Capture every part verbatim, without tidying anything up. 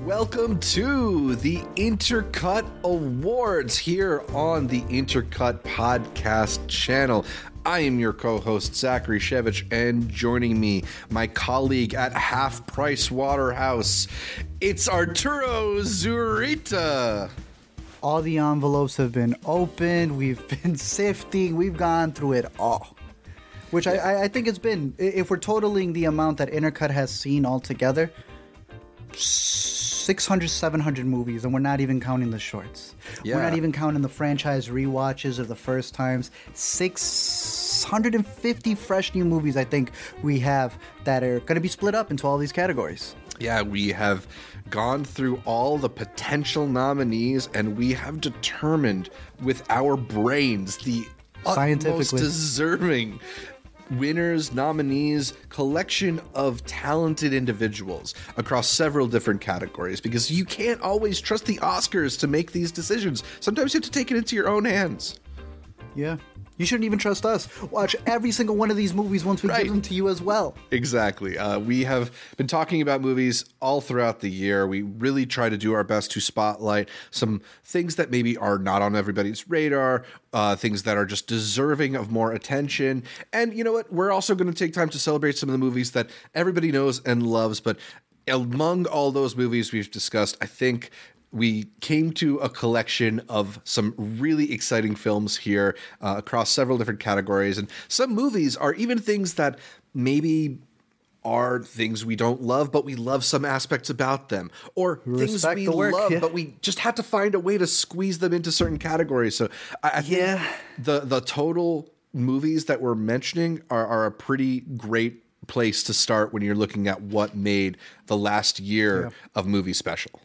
Welcome to the Intercut Awards here on the Intercut Podcast channel. I am your co-host, Zachary Shevich, and joining me, my colleague at Half Price Waterhouse, it's Arturo Zurita. All the envelopes have been opened, we've been sifting, we've gone through it all. Which I, I think it's been, if we're totaling the amount that Intercut has seen altogether, six hundred, seven hundred movies, and we're not even counting the shorts. Yeah. We're not even counting the franchise rewatches of the first times. six hundred fifty fresh new movies I think we have that are going to be split up into all these categories. Yeah, we have gone through all the potential nominees, and we have determined with our brains the utmost deserving winners, nominees, collection of talented individuals across several different categories, because you can't always trust the Oscars to make these decisions. Sometimes you have to take it into your own hands. Yeah. You shouldn't even trust us. Watch every single one of these movies once we right. give them to you as well. Exactly. Uh, we have been talking about movies all throughout the year. We really try to do our best to spotlight some things that maybe are not on everybody's radar, uh, things that are just deserving of more attention. And you know what? We're also going to take time to celebrate some of the movies that everybody knows and loves. But among all those movies we've discussed, I think we came to a collection of some really exciting films here uh, across several different categories. And some movies are even things that maybe are things we don't love, but we love some aspects about them. Or Respect things we work, love, yeah. but we just had to find a way to squeeze them into certain categories. So I, I think yeah. the, the total movies that we're mentioning are, are a pretty great place to start when you're looking at what made the last year yeah. of Movie Special.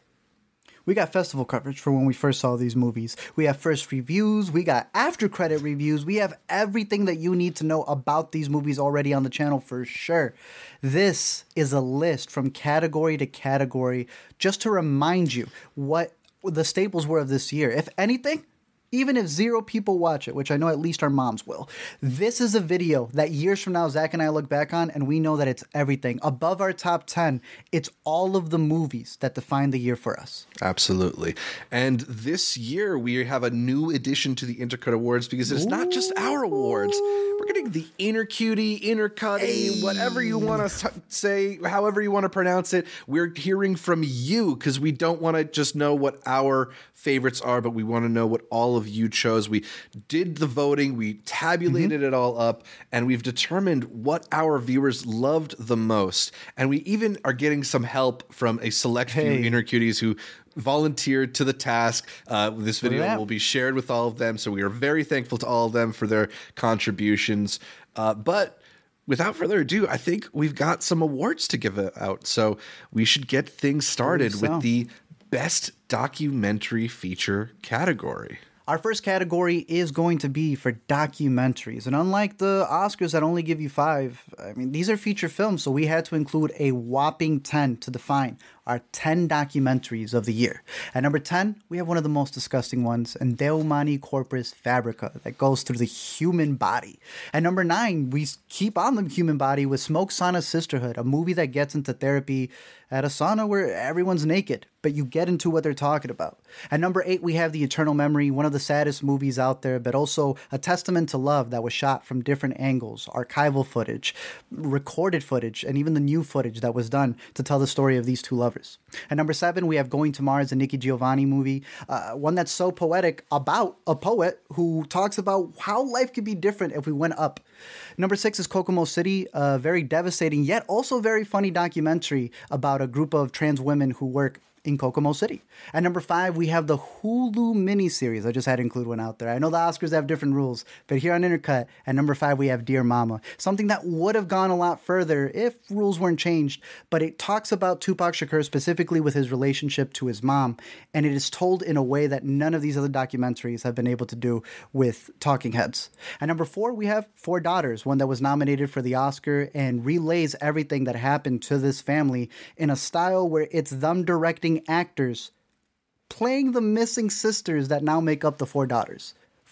We got festival coverage for when we first saw these movies. We have first reviews. We got after credit reviews. We have everything that you need to know about these movies already on the channel for sure. This is a list from category to category just to remind you what the staples were of this year. If anything, even if zero people watch it, which I know at least our moms will, this is a video that years from now, Zach and I look back on, and we know that it's everything. Above our top ten, it's all of the movies that define the year for us. Absolutely. And this year, we have a new addition to the Intercut Awards, because it's Ooh. not just our awards. We're getting the Inner Cutie, Inner Cutty, hey. whatever you want to t- say, however you want to pronounce it. We're hearing from you, because we don't want to just know what our favorites are, but we want to know what all of you chose. We did the voting, we tabulated mm-hmm. it all up, and we've determined what our viewers loved the most. And we even are getting some help from a select hey. few Inner Cuties who volunteered to the task. Uh, this video will be shared with all of them, so we are very thankful to all of them for their contributions. Uh, but without further ado, I think we've got some awards to give out, so we should get things started so. with the Best Documentary Feature category. Our first category is going to be for documentaries. And unlike the Oscars that only give you five, I mean, these are feature films, so we had to include a whopping ten to define our ten documentaries of the year. At number ten, we have one of the most disgusting ones, and De Humani Corporis Fabrica, that goes through the human body. At number nine, we keep on the human body with Smoke Sauna Sisterhood, a movie that gets into therapy at a sauna where everyone's naked, but you get into what they're talking about. At number eight, we have The Eternal Memory, one of the saddest movies out there, but also a testament to love that was shot from different angles, archival footage, recorded footage, and even the new footage that was done to tell the story of these two lovers. At number seven, we have Going to Mars, a Nikki Giovanni movie, uh, one that's so poetic about a poet who talks about how life could be different if we went up. Number six is Kokomo City, a very devastating yet also very funny documentary about a group of trans women who work in Kokomo City. At number five, we have the Hulu miniseries. I just had to include one out there. I know the Oscars have different rules, but here on Intercut, at number five, we have Dear Mama, something that would have gone a lot further if rules weren't changed, but it talks about Tupac Shakur specifically with his relationship to his mom, and it is told in a way that none of these other documentaries have been able to do with talking heads. At number four, we have Four Daughters, one that was nominated for the Oscar and relays everything that happened to this family in a style where it's them directing actors playing the missing sisters that now make up the Four Daughters.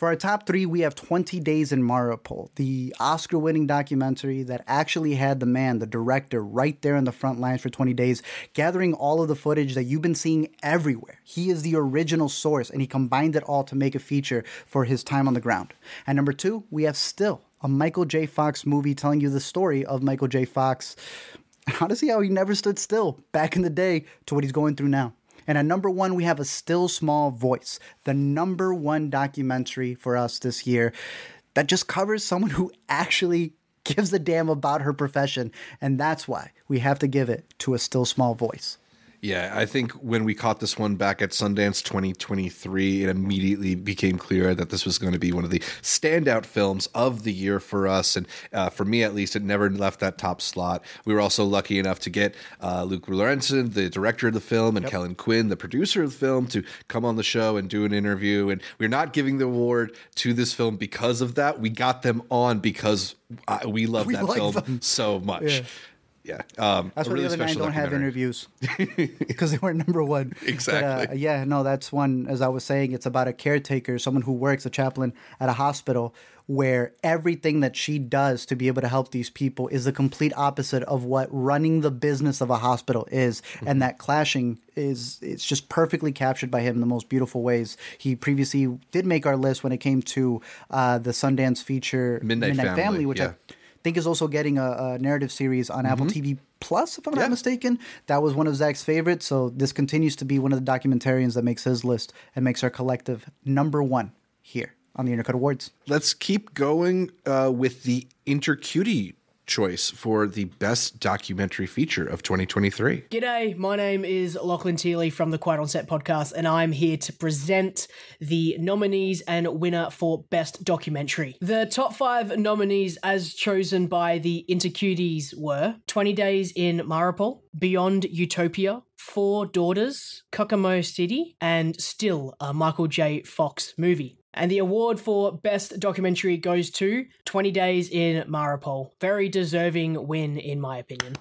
For our top three, we have twenty Days in Mariupol, the Oscar-winning documentary that actually had the man, the director, right there in the front lines for twenty days, gathering all of the footage that you've been seeing everywhere. He is the original source, and he combined it all to make a feature for his time on the ground. And number two, we have Still, a Michael J. Fox movie telling you the story of Michael J. Fox, honestly, how he never stood still back in the day to what he's going through now. And at number one, we have A Still Small Voice, the number one documentary for us this year that just covers someone who actually gives a damn about her profession. And that's why we have to give it to A Still Small Voice. Yeah, I think when we caught this one back at Sundance twenty twenty-three, it immediately became clear that this was going to be one of the standout films of the year for us. And uh, for me, at least, it never left that top slot. We were also lucky enough to get uh, Luke Lorenzen, the director of the film, and yep. Kellen Quinn, the producer of the film, to come on the show and do an interview. And we're not giving the award to this film because of that. We got them on because uh, we love we that like film them. so much. Yeah. Yeah, um, that's why really the other nine don't have interviews because they weren't number one. Exactly. But, uh, yeah, no, that's one. As I was saying, it's about a caretaker, someone who works, a chaplain at a hospital, where everything that she does to be able to help these people is the complete opposite of what running the business of a hospital is, mm-hmm. and that clashing is it's just perfectly captured by him in the most beautiful ways. He previously did make our list when it came to uh, the Sundance feature Midnight, Midnight Family, Family, which yeah. I think is also getting a, a narrative series on mm-hmm. Apple T V Plus, if I'm yeah. not mistaken. That was one of Zach's favorites, so this continues to be one of the documentarians that makes his list and makes our collective number one here on the Intercut Awards. Let's keep going uh, with the Intercutie choice for the best documentary feature of twenty twenty-three. G'day, my name is Lachlan Teely from the Quiet on Set podcast, and I'm here to present the nominees and winner for best documentary. The top five nominees as chosen by the Intercuties were twenty Days in Mariupol, Beyond Utopia, Four Daughters, Kokomo City, and Still, a Michael J. Fox movie. And the award for Best Documentary goes to twenty Days in Mariupol. Very deserving win, in my opinion.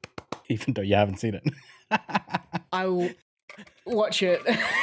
Even though you haven't seen it. I will watch it.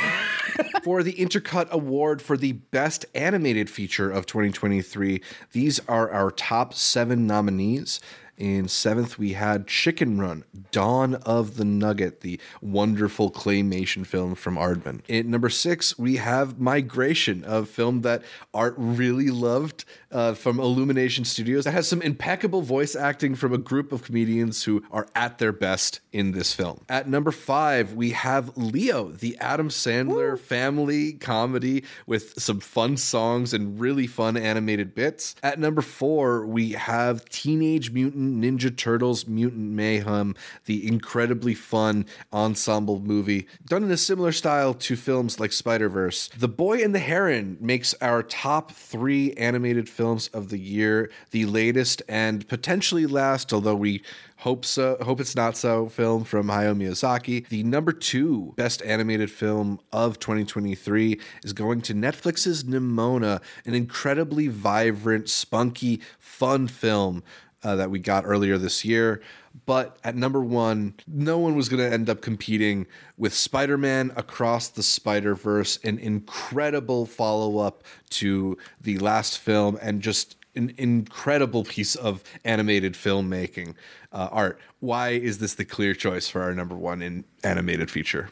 For the Intercut Award for the Best Animated Feature of twenty twenty-three, these are our top seven nominees. In seventh, we had Chicken Run, Dawn of the Nugget, the wonderful claymation film from Aardman. In number six, we have Migration, a film that Art really loved uh, from Illumination Studios. That has some impeccable voice acting from a group of comedians who are at their best in this film. At number five, we have Leo, the Adam Sandler Woo. family comedy with some fun songs and really fun animated bits. At number four, we have Teenage Mutant Ninja Turtles Mutant Mayhem, the incredibly fun ensemble movie done in a similar style to films like Spider-Verse. The Boy and the Heron makes our top three animated films of the year, the latest and potentially last, although we hope so, hope it's not so, film from Hayao Miyazaki. The number two best animated film of twenty twenty-three is going to Netflix's Nimona, an incredibly vibrant, spunky, fun film Uh, that we got earlier this year. But at number one, no one was going to end up competing with Spider-Man Across the Spider-Verse, an incredible follow-up to the last film and just an incredible piece of animated filmmaking. Uh, Art, why is this the clear choice for our number one in animated feature?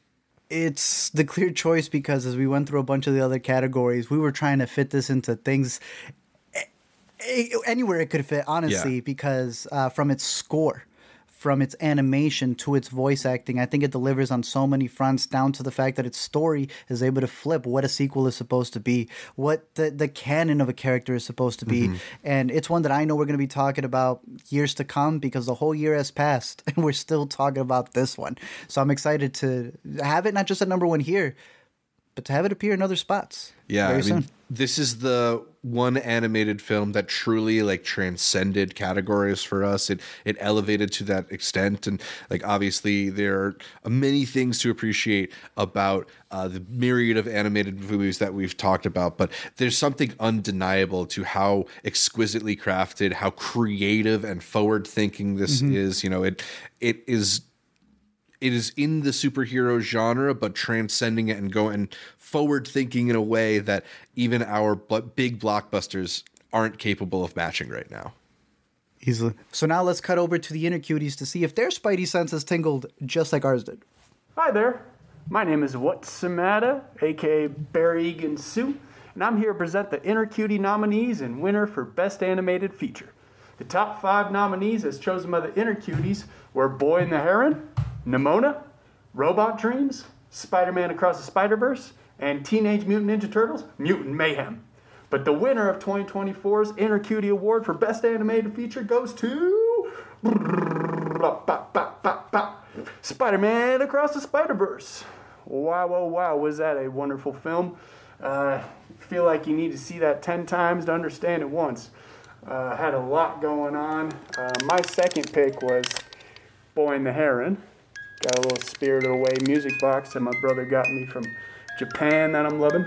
It's the clear choice because as we went through a bunch of the other categories, we were trying to fit this into things anywhere it could fit, honestly, yeah. because uh, from its score, from its animation to its voice acting, I think it delivers on so many fronts, down to the fact that its story is able to flip what a sequel is supposed to be, what the, the canon of a character is supposed to be. Mm-hmm. And it's one that I know we're going to be talking about years to come because the whole year has passed and we're still talking about this one. So I'm excited to have it not just at number one here, but to have it appear in other spots. Yeah, very I mean, soon. This is the one animated film that truly like transcended categories for us. It it elevated to that extent, and like obviously there are many things to appreciate about uh, the myriad of animated movies that we've talked about. But there's something undeniable to how exquisitely crafted, how creative and forward thinking this mm-hmm. is. You know, it it is. it is in the superhero genre, but transcending it and going forward thinking in a way that even our big blockbusters aren't capable of matching right now. Easily. So now let's cut over to the inner cuties to see if their spidey senses tingled just like ours did. Hi there. My name is Whatsamata, aka Barry Egan Sue, and I'm here to present the Inner Cutie nominees and winner for Best Animated Feature. The top five nominees as chosen by the Inner Cuties were Boy and the Heron, Nimona, Robot Dreams, Spider-Man Across the Spider-Verse, and Teenage Mutant Ninja Turtles, Mutant Mayhem. But the winner of twenty twenty-four's Inner Cutie Award for Best Animated Feature goes to Spider-Man Across the Spider-Verse. Wow, wow, wow, was that a wonderful film. Uh, feel like you need to see that ten times to understand it once. Uh, had a lot going on. Uh, my second pick was Boy and the Heron. Got a little Spirited Away music box that my brother got me from Japan that I'm loving.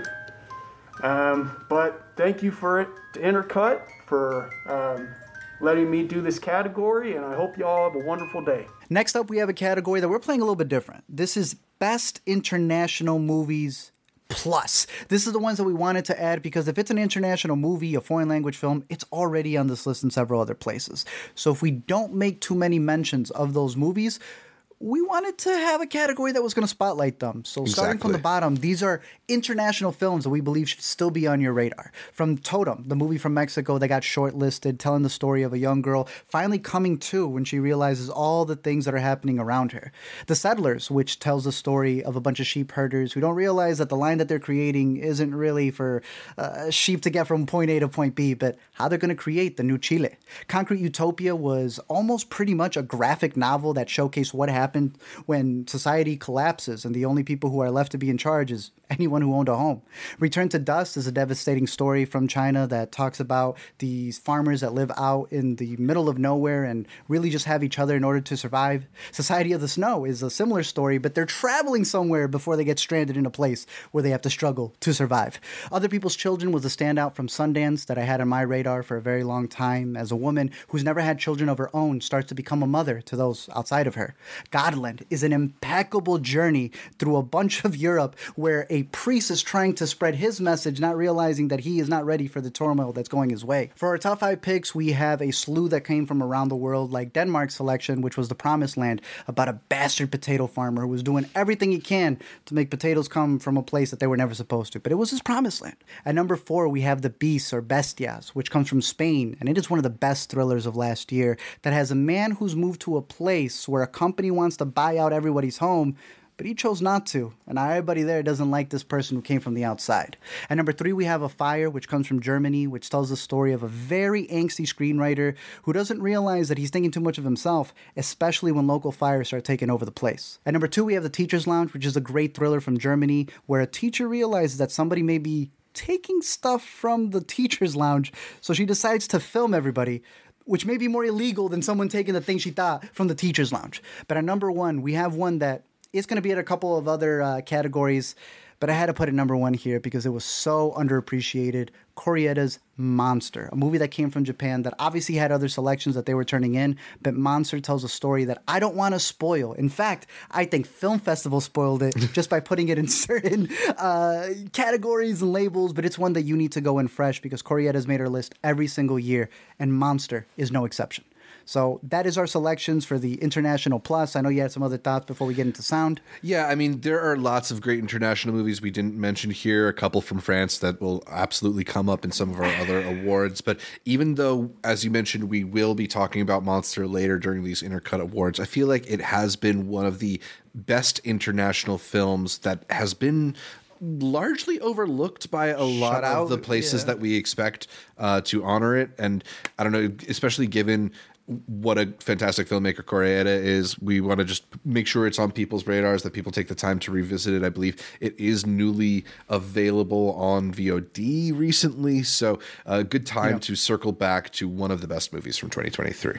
Um, but thank you for it to Intercut for um, letting me do this category, and I hope you all have a wonderful day. Next up, we have a category that we're playing a little bit different. This is Best International Movies Plus. This is the ones that we wanted to add because if it's an international movie, a foreign language film, it's already on this list in several other places. So if we don't make too many mentions of those movies, we wanted to have a category that was going to spotlight them. So starting Exactly. from the bottom, these are international films that we believe should still be on your radar. From Totem, the movie from Mexico that got shortlisted, telling the story of a young girl finally coming to when she realizes all the things that are happening around her. The Settlers, which tells the story of a bunch of sheep herders who don't realize that the line that they're creating isn't really for uh, sheep to get from point A to point B, but how they're going to create the new Chile. Concrete Utopia was almost pretty much a graphic novel that showcased what happened happened when society collapses and the only people who are left to be in charge is anyone who owned a home. Return to Dust is a devastating story from China that talks about these farmers that live out in the middle of nowhere and really just have each other in order to survive. Society of the Snow is a similar story, but they're traveling somewhere before they get stranded in a place where they have to struggle to survive. Other People's Children was a standout from Sundance that I had on my radar for a very long time as a woman who's never had children of her own starts to become a mother to those outside of her. Godland is an impeccable journey through a bunch of Europe where a priest is trying to spread his message, not realizing that he is not ready for the turmoil that's going his way. For our top five picks, we have a slew that came from around the world, like Denmark's selection, which was The Promised Land, about a bastard potato farmer who was doing everything he can to make potatoes come from a place that they were never supposed to, but it was his promised land. At number four, we have The Beasts, or Bestias, which comes from Spain, and it is one of the best thrillers of last year that has a man who's moved to a place where a company wants to buy out everybody's home, but he chose not to, and everybody there doesn't like this person who came from the outside. At number three, we have A Fire, which comes from Germany, which tells the story of a very angsty screenwriter who doesn't realize that he's thinking too much of himself, especially when local fires start taking over the place. At number two, we have The Teacher's Lounge, which is a great thriller from Germany, where a teacher realizes that somebody may be taking stuff from the teacher's lounge, so she decides to film everybody, which may be more illegal than someone taking the thing she thought from the teacher's lounge. But at number one, we have one that is going to be at a couple of other uh, categories, but I had to put it number one here because it was so underappreciated. Korieda's Monster, a movie that came from Japan that obviously had other selections that they were turning in, but Monster tells a story that I don't want to spoil. In fact, I think Film Festival spoiled it just by putting it in certain uh, categories and labels, but it's one that you need to go in fresh because Korieda's made our list every single year, and Monster is no exception. So that is our selections for the International Plus. I know you had some other thoughts before we get into sound. Yeah, I mean, there are lots of great international movies we didn't mention here, a couple from France that will absolutely come up in some of our other awards. But even though, as you mentioned, we will be talking about Monster later during these Intercut Awards, I feel like it has been one of the best international films that has been largely overlooked by a lot out, of the places yeah. that we expect uh, to honor it. And I don't know, especially given what a fantastic filmmaker Koreeda is, we want to just make sure it's on people's radars, that people take the time to revisit it. I believe it is newly available on V O D recently, so a good time yeah. to circle back to one of the best movies from twenty twenty-three.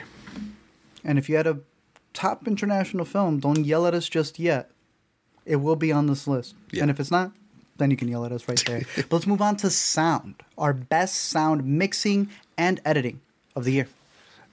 And if you had a top international film, don't yell at us just yet. It will be on this list. Yeah. And if it's not, then you can yell at us right there. But let's move on to sound, our best sound mixing and editing of the year.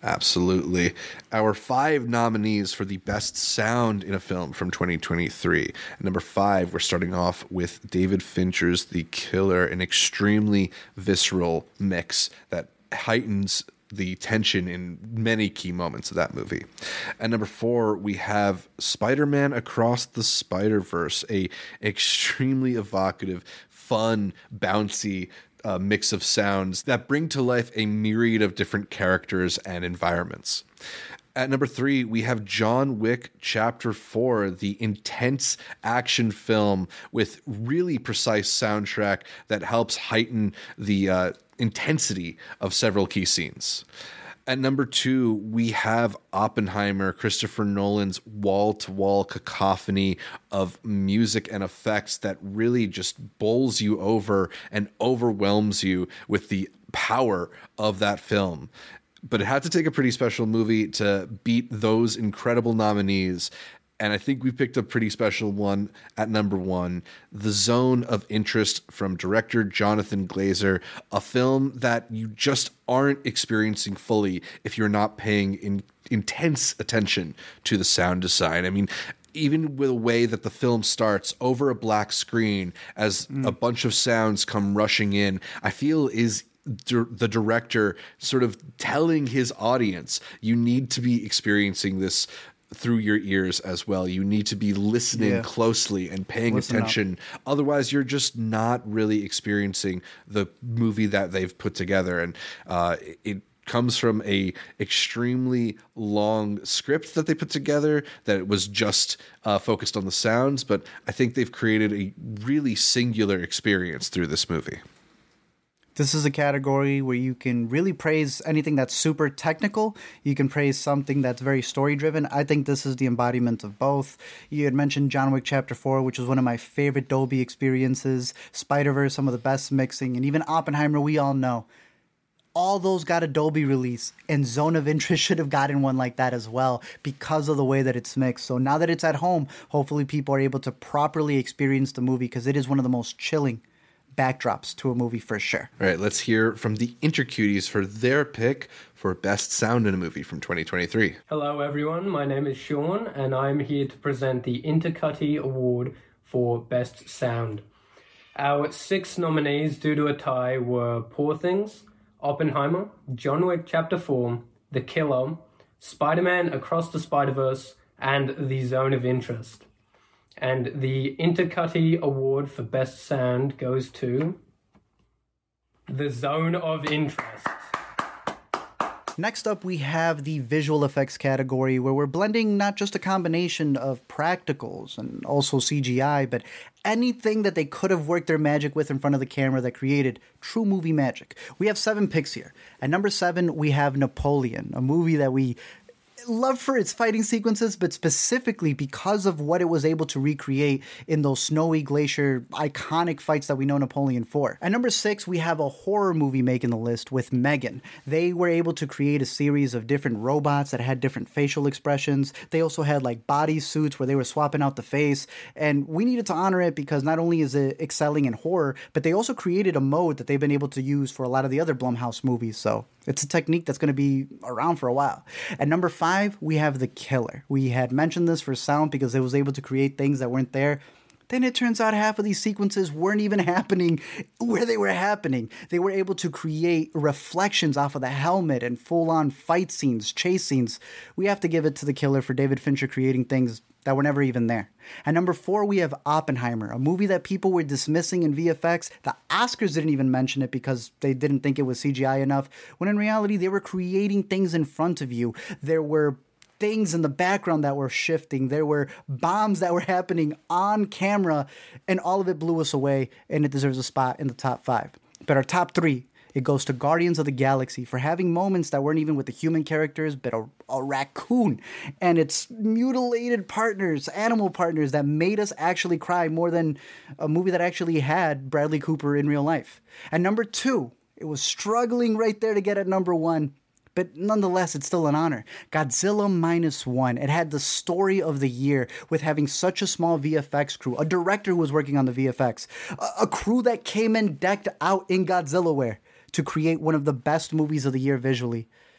Absolutely. Our five nominees for the best sound in a film from twenty twenty-three. Number five, we're starting off with David Fincher's The Killer, an extremely visceral mix that heightens the tension in many key moments of that movie. At number four, we have Spider-Man Across the Spider-Verse, a extremely evocative, fun, bouncy uh, mix of sounds that bring to life a myriad of different characters and environments. At number three, we have John Wick Chapter four, the intense action film with really precise soundtrack that helps heighten the uh, intensity of several key scenes. At number two, we have Oppenheimer, Christopher Nolan's wall-to-wall cacophony of music and effects that really just bowls you over and overwhelms you with the power of that film. But it had to take a pretty special movie to beat those incredible nominees. And I think we picked a pretty special one at number one, The Zone of Interest from director Jonathan Glazer, a film that you just aren't experiencing fully if you're not paying in, intense attention to the sound design. I mean, even with the way that the film starts over a black screen as mm. a bunch of sounds come rushing in, I feel is the director sort of telling his audience, you need to be experiencing this through your ears as well. You need to be listening yeah. closely and paying Listen attention. Up. Otherwise, you're just not really experiencing the movie that they've put together. And uh, it comes from a extremely long script that they put together that was just uh, focused on the sounds. But I think they've created a really singular experience through this movie. This is a category where you can really praise anything that's super technical. You can praise something that's very story-driven. I think this is the embodiment of both. You had mentioned John Wick Chapter four, which was one of my favorite Dolby experiences. Spider-Verse, some of the best mixing. And even Oppenheimer, we all know. All those got a Dolby release, and Zone of Interest should have gotten one like that as well because of the way that it's mixed. So now that it's at home, hopefully people are able to properly experience the movie because it is one of the most chilling backdrops to a movie for sure. All right, let's hear from the Intercuties for their pick for best sound in a movie from twenty twenty-three. Hello everyone, my name is Sean and I'm here to present the Intercutty Award for best sound. Our six nominees due to a tie were Poor Things, Oppenheimer, John Wick Chapter four, The Killer, Spider-Man Across the Spider-Verse, and The Zone of Interest. And the Intercutty Award for Best Sound goes to The Zone of Interest. Next up, we have the visual effects category, where we're blending not just a combination of practicals and also C G I, but anything that they could have worked their magic with in front of the camera that created true movie magic. We have seven picks here. At number seven, we have Napoleon, a movie that we love for its fighting sequences, but specifically because of what it was able to recreate in those snowy glacier iconic fights that we know Napoleon for. At number six, we have a horror movie making the list with Megan. They were able to create a series of different robots that had different facial expressions. They also had like body suits where they were swapping out the face, and we needed to honor it because not only is it excelling in horror, but they also created a mode that they've been able to use for a lot of the other Blumhouse movies, so it's a technique that's going to be around for a while. At number five, we have The Killer. We had mentioned this for sound because it was able to create things that weren't there. Then it turns out half of these sequences weren't even happening where they were happening. They were able to create reflections off of the helmet and full-on fight scenes, chase scenes. We have to give it to The Killer for David Fincher creating things that were never even there. At number four, we have Oppenheimer, a movie that people were dismissing in V F X. The Oscars didn't even mention it because they didn't think it was C G I enough, when in reality, they were creating things in front of you. There were things in the background that were shifting. There were bombs that were happening on camera, and all of it blew us away, and it deserves a spot in the top five. But our top three, it goes to Guardians of the Galaxy for having moments that weren't even with the human characters, but a, a raccoon and its mutilated partners, animal partners that made us actually cry more than a movie that actually had Bradley Cooper in real life. At number two, it was struggling right there to get at number one, but nonetheless, it's still an honor. Godzilla Minus One. It had the story of the year with having such a small V F X crew, a director who was working on the V F X, a, a crew that came in decked out in Godzilla wear to create one of the best movies of the year visually.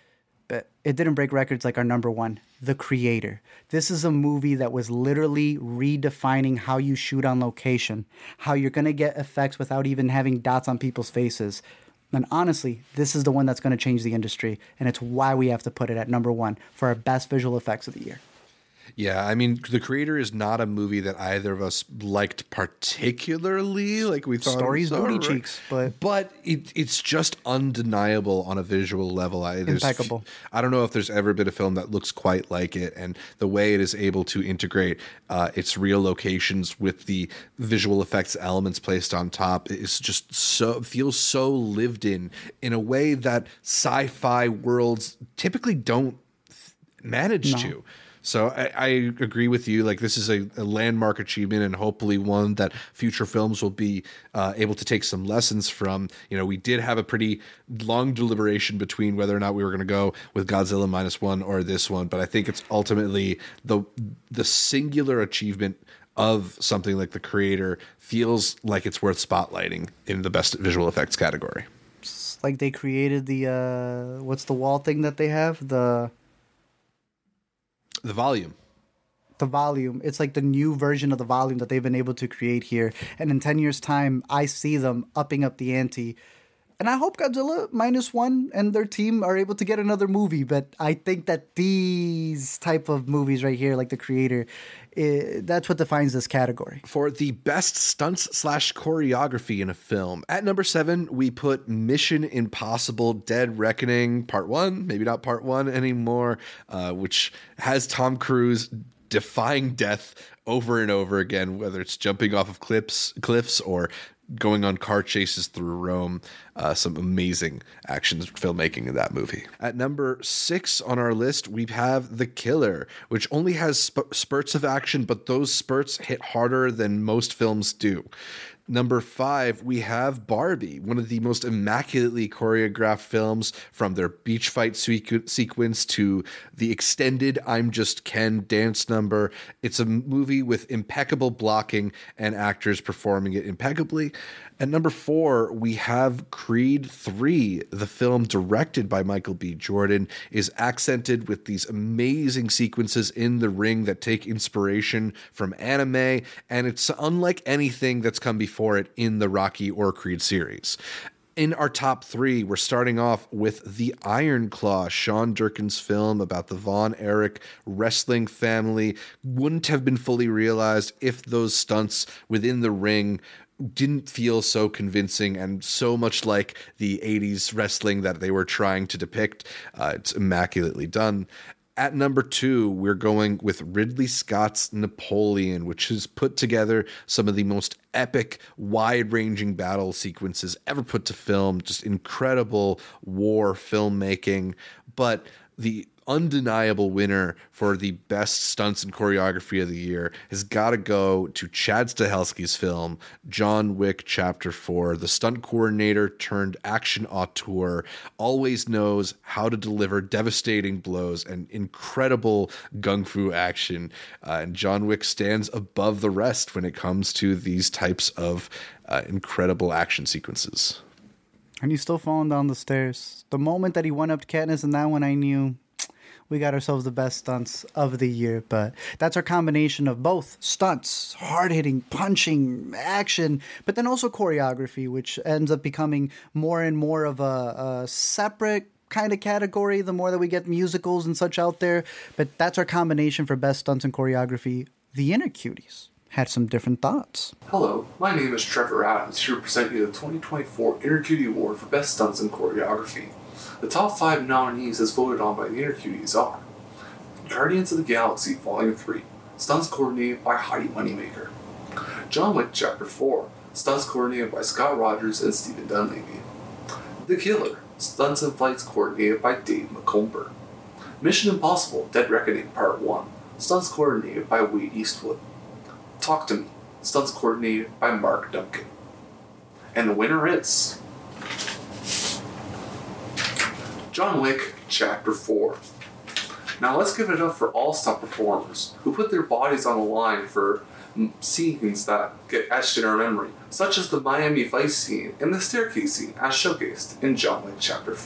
but it didn't break records like our number one, The Creator. This is a movie that was literally redefining how you shoot on location, how you're going to get effects without even having dots on people's faces. And honestly, this is the one that's going to change the industry, and it's why we have to put it at number one for our best visual effects of the year. Yeah, I mean, The Creator is not a movie that either of us liked particularly. Like we thought, Stories, it was booty alright. cheeks, but but it, it's just undeniable on a visual level. I, there's- Impeccable. I don't know if there's ever been a film that looks quite like it, and the way it is able to integrate uh, its real locations with the visual effects elements placed on top is just so feels so lived in in a way that sci-fi worlds typically don't manage No. to. So I, I agree with you. Like, this is a, a landmark achievement, and hopefully one that future films will be uh, able to take some lessons from. You know, we did have a pretty long deliberation between whether or not we were going to go with Godzilla minus one or this one, but I think it's ultimately the the singular achievement of something like The Creator feels like it's worth spotlighting in the best visual effects category. it's like they created the, uh, what's the wall thing that they have? The... The volume. the volume. It's like the new version of the volume that they've been able to create here. And in ten years' time, I see them upping up the ante. And I hope Godzilla minus one and their team are able to get another movie. But I think that these type of movies right here, like The Creator, eh, that's what defines this category. For the best stunts slash choreography in a film. At number seven, we put Mission Impossible Dead Reckoning Part One, maybe not Part One anymore, uh, which has Tom Cruise defying death over and over again, whether it's jumping off of cliffs, cliffs or going on car chases through Rome. Uh, some amazing action filmmaking in that movie. At number six on our list, we have The Killer, which only has sp- spurts of action, but those spurts hit harder than most films do. Number five, we have Barbie, one of the most immaculately choreographed films, from their beach fight sequ- sequence to the extended I'm Just Ken dance number. It's a movie with impeccable blocking and actors performing it impeccably. At number four, we have Creed three. The film, directed by Michael B. Jordan, is accented with these amazing sequences in the ring that take inspiration from anime, and it's unlike anything that's come before it in the Rocky or Creed series. In our top three, we're starting off with The Iron Claw, Sean Durkin's film about the Von Erich wrestling family. Wouldn't have been fully realized if those stunts within the ring didn't feel so convincing and so much like the eighties wrestling that they were trying to depict. Uh, it's immaculately done. At number two, we're going with Ridley Scott's Napoleon, which has put together some of the most epic, wide-ranging battle sequences ever put to film. Just incredible war filmmaking. But the undeniable winner for the best stunts and choreography of the year has got to go to Chad Stahelski's film, John Wick Chapter four. The stunt coordinator turned action auteur always knows how to deliver devastating blows and incredible gung fu action. Uh, and John Wick stands above the rest when it comes to these types of uh, incredible action sequences. And he's still falling down the stairs. The moment that he went up to Katniss in that one, I knew we got ourselves the best stunts of the year. But that's our combination of both stunts, hard-hitting, punching, action, but then also choreography, which ends up becoming more and more of a, a separate kind of category the more that we get musicals and such out there. But that's our combination for best stunts and choreography. The Inner Cuties had some different thoughts. Hello, my name is Trevor Adams, here to present you the twenty twenty-four Inner Cutie Award for Best Stunts and Choreography. The top five nominees as voted on by the Inner Cuties are Guardians of the Galaxy Volume three, stunts coordinated by Heidi Moneymaker. John Wick Chapter four, stunts coordinated by Scott Rogers and Stephen Dunleavy. The Killer, stunts and fights coordinated by Dave McComber. Mission Impossible Dead Reckoning Part one, stunts coordinated by Wade Eastwood. Talk to Me, stunts coordinated by Mark Duncan. And the winner is John Wick Chapter four. Now let's give it up for all stunt performers who put their bodies on the line for scenes that get etched in our memory, such as the Miami Vice scene and the staircase scene as showcased in John Wick Chapter four.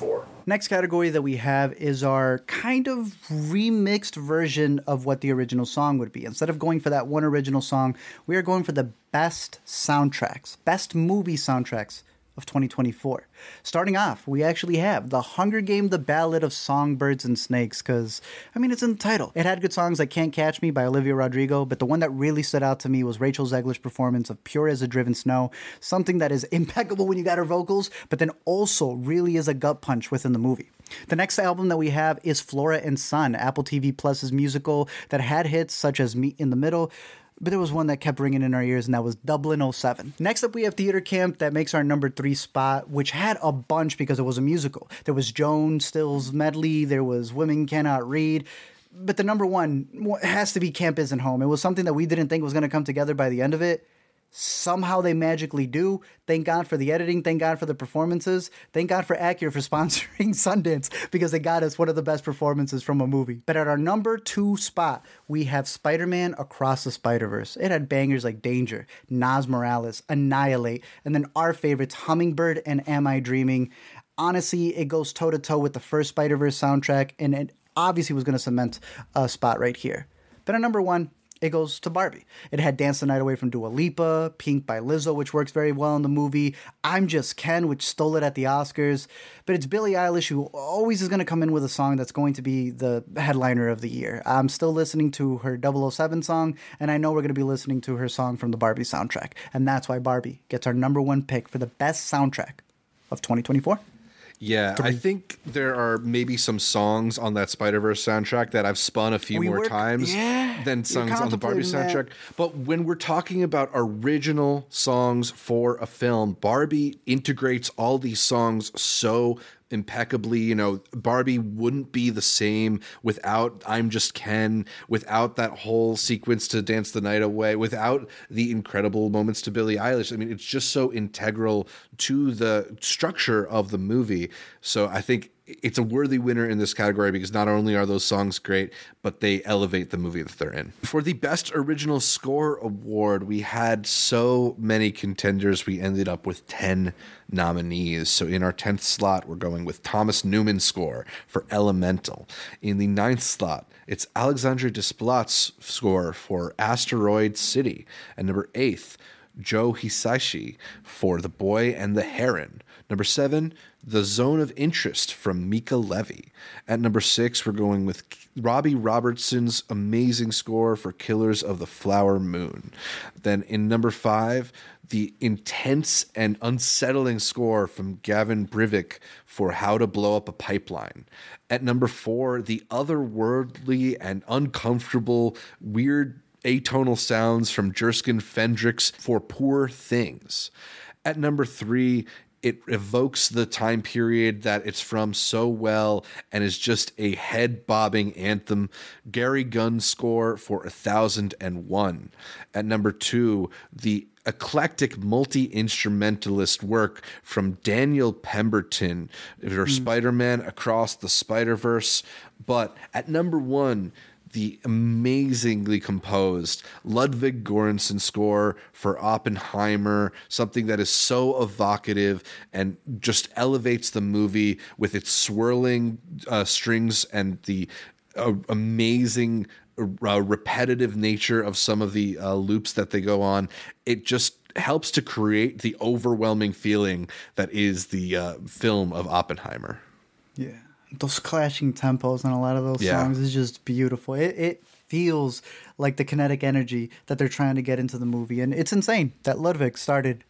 Next category that we have is our kind of remixed version of what the original song would be. Instead of going for that one original song, we are going for the best soundtracks, best movie soundtracks of twenty twenty-four. Starting off, we actually have The Hunger Game, The Ballad of Songbirds and Snakes, because, I mean, it's in the title. It had good songs like Can't Catch Me by Olivia Rodrigo, but the one that really stood out to me was Rachel Zegler's performance of Pure as a Driven Snow, something that is impeccable when you got her vocals, but then also really is a gut punch within the movie. The next album that we have is Flora and Son, Apple T V Plus's musical that had hits such as Meet in the Middle, but there was one that kept ringing in our ears, and that was Dublin oh seven. Next up, we have Theater Camp that makes our number three spot, which had a bunch because it was a musical. There was Joan Still's medley, there was Women Cannot Read, but the number one has to be Camp Isn't Home. It was something that we didn't think was going to come together by the end of it. Somehow they magically do. Thank God for the editing. Thank God for the performances. Thank God for Acura for sponsoring Sundance, because they got us one of the best performances from a movie. But at our number two spot, we have Spider-Man Across the Spider-Verse. It had bangers like Danger, Nas Morales, Annihilate, and then our favorites, Hummingbird and Am I Dreaming. Honestly, it goes toe-to-toe with the first Spider-Verse soundtrack, and it obviously was going to cement a spot right here. But at number one, it goes to Barbie. It had Dance the Night Away from Dua Lipa, Pink by Lizzo, which works very well in the movie, I'm Just Ken, which stole it at the Oscars, but it's Billie Eilish who always is going to come in with a song that's going to be the headliner of the year. I'm still listening to her double oh seven song, and I know we're going to be listening to her song from the Barbie soundtrack, and that's why Barbie gets our number one pick for the best soundtrack of twenty twenty-four. Yeah, I think there are maybe some songs on that Spider-Verse soundtrack that I've spun a few We more work- times yeah, than songs you're on the Barbie contemplating soundtrack. But when we're talking about original songs for a film, Barbie integrates all these songs so impeccably. You know, Barbie wouldn't be the same without I'm Just Ken, without that whole sequence to Dance the Night Away, without the incredible moments to Billie Eilish. I mean, it's just so integral to the structure of the movie. So I think it's a worthy winner in this category because not only are those songs great, but they elevate the movie that they're in. For the Best Original Score award, we had so many contenders. We ended up with ten nominees. So in our tenth slot, we're going with Thomas Newman's score for Elemental. In the ninth slot, it's Alexandre Desplat's score for Asteroid City. And number eighth, Joe Hisaishi for The Boy and the Heron. Number seven, The Zone of Interest from Mika Levy. At number six, we're going with Robbie Robertson's amazing score for Killers of the Flower Moon. Then in number five, the intense and unsettling score from Gavin Brivik for How to Blow Up a Pipeline. At number four, the otherworldly and uncomfortable, weird atonal sounds from Jerskin Fendrix for Poor Things. At number three, it evokes the time period that it's from so well and is just a head-bobbing anthem. Gary Gunn's score for A Thousand and One. At number two, the eclectic multi-instrumentalist work from Daniel Pemberton for mm. Spider-Man Across the Spider-Verse. But at number one, the amazingly composed Ludwig Göransson score for Oppenheimer, something that is so evocative and just elevates the movie with its swirling uh, strings and the uh, amazing uh, repetitive nature of some of the uh, loops that they go on. It just helps to create the overwhelming feeling that is the uh, film of Oppenheimer. Yeah. Those clashing tempos on a lot of those yeah. songs is just beautiful. It it feels like the kinetic energy that they're trying to get into the movie. And it's insane that Ludwig started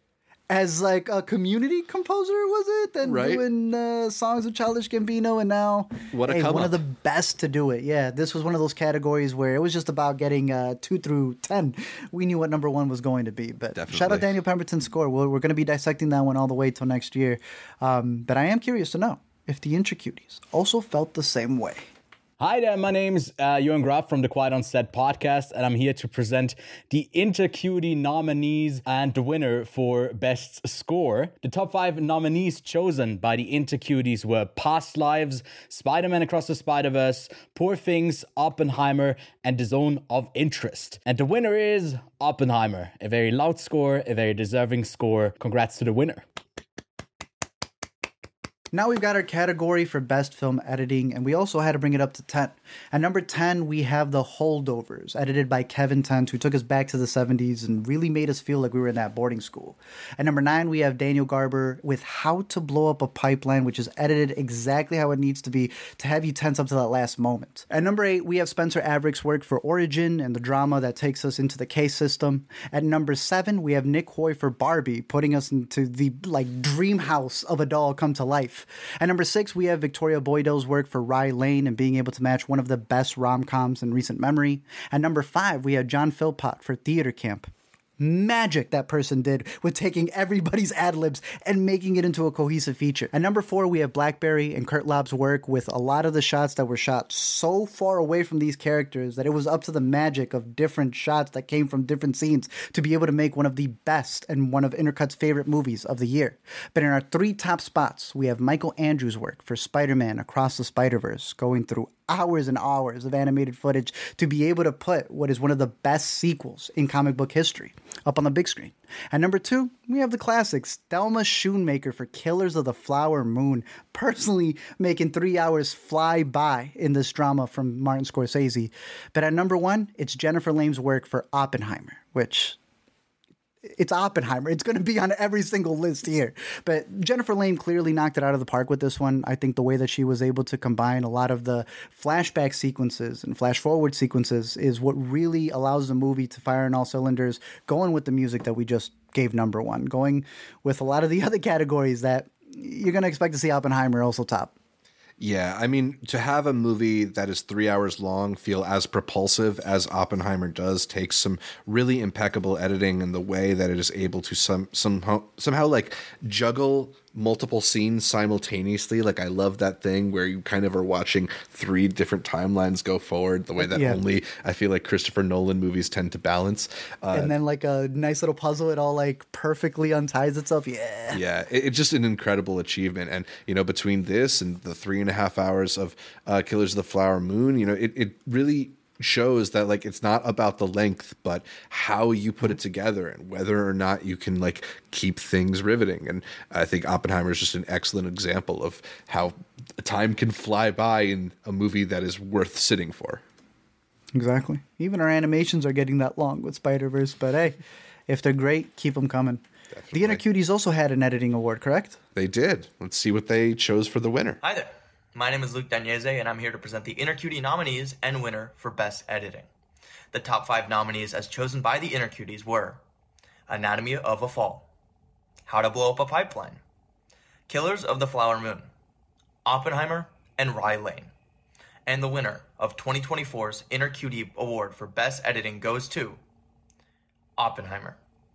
as like a community composer, was it? Then right. doing uh, songs with Childish Gambino, and now what a hey, come one up. of the best to do it. Yeah, this was one of those categories where it was just about getting uh, two through ten. We knew what number one was going to be. But Definitely. Shout out Daniel Pemberton's score. We're, we're going to be dissecting that one all the way till next year. Um, but I am curious to know if the Introcuties also felt the same way. Hi there, my name's uh, Johan Graf from the Quiet on Set podcast, and I'm here to present the Intercutie nominees and the winner for Best Score. The top five nominees chosen by the Intercuties were Past Lives, Spider-Man Across the Spider-Verse, Poor Things, Oppenheimer, and The Zone of Interest. And the winner is Oppenheimer. A very loud score, a very deserving score. Congrats to the winner. Now we've got our category for best film editing, and we also had to bring it up to ten. At number ten, we have The Holdovers, edited by Kevin Tent, who took us back to the seventies and really made us feel like we were in that boarding school. At number nine, we have Daniel Garber with How to Blow Up a Pipeline, which is edited exactly how it needs to be to have you tense up to that last moment. At number eight, we have Spencer Averick's work for Origin and the drama that takes us into the case system. At number seven, we have Nick Hoy for Barbie, putting us into the like dream house of a doll come to life. At number six, we have Victoria Boydell's work for Rye Lane and being able to match one of the best rom-coms in recent memory. At number five, we have John Philpott for Theater Camp. Magic that person did with taking everybody's ad-libs and making it into a cohesive feature. At number four, we have Blackberry and Kurt Lobb's work with a lot of the shots that were shot so far away from these characters that it was up to the magic of different shots that came from different scenes to be able to make one of the best and one of Intercut's favorite movies of the year. But in our three top spots, we have Michael Andrews' work for Spider-Man Across the Spider-Verse, going through hours and hours of animated footage to be able to put what is one of the best sequels in comic book history up on the big screen. At number two, we have the classics, Thelma Schoonmaker for Killers of the Flower Moon, personally making three hours fly by in this drama from Martin Scorsese. But at number one, it's Jennifer Lame's work for Oppenheimer, which... it's Oppenheimer. It's going to be on every single list here. But Jennifer Lame clearly knocked it out of the park with this one. I think the way that she was able to combine a lot of the flashback sequences and flash forward sequences is what really allows the movie to fire on all cylinders, going with the music that we just gave number one, going with a lot of the other categories that you're going to expect to see Oppenheimer also top. Yeah, I mean, to have a movie that is three hours long feel as propulsive as Oppenheimer does takes some really impeccable editing in the way that it is able to some somehow somehow like juggle multiple scenes simultaneously. Like, I love that thing where you kind of are watching three different timelines go forward, the way that yeah. only I feel like Christopher Nolan movies tend to balance. Uh, and then like a nice little puzzle, it all like perfectly unties itself. Yeah. Yeah, it, it's just an incredible achievement. And, you know, between this and the three and a half hours of uh, Killers of the Flower Moon, you know, it, it really shows that like it's not about the length but how you put it together and whether or not you can like keep things riveting. And I think Oppenheimer is just an excellent example of how time can fly by in a movie that is worth sitting for. Exactly. Even our animations are getting that long with Spider-Verse, but hey, if they're great, keep them coming. Definitely. The Inner Cuties also had an editing award, correct? They did. Let's see what they chose for the winner. Hi there. My name is Luke Dagnese, and I'm here to present the Inner Cutie nominees and winner for Best Editing. The top five nominees as chosen by the Inner Cuties were Anatomy of a Fall, How to Blow Up a Pipeline, Killers of the Flower Moon, Oppenheimer, and Rye Lane. And the winner of twenty twenty-four's Inner Cutie Award for Best Editing goes to Oppenheimer.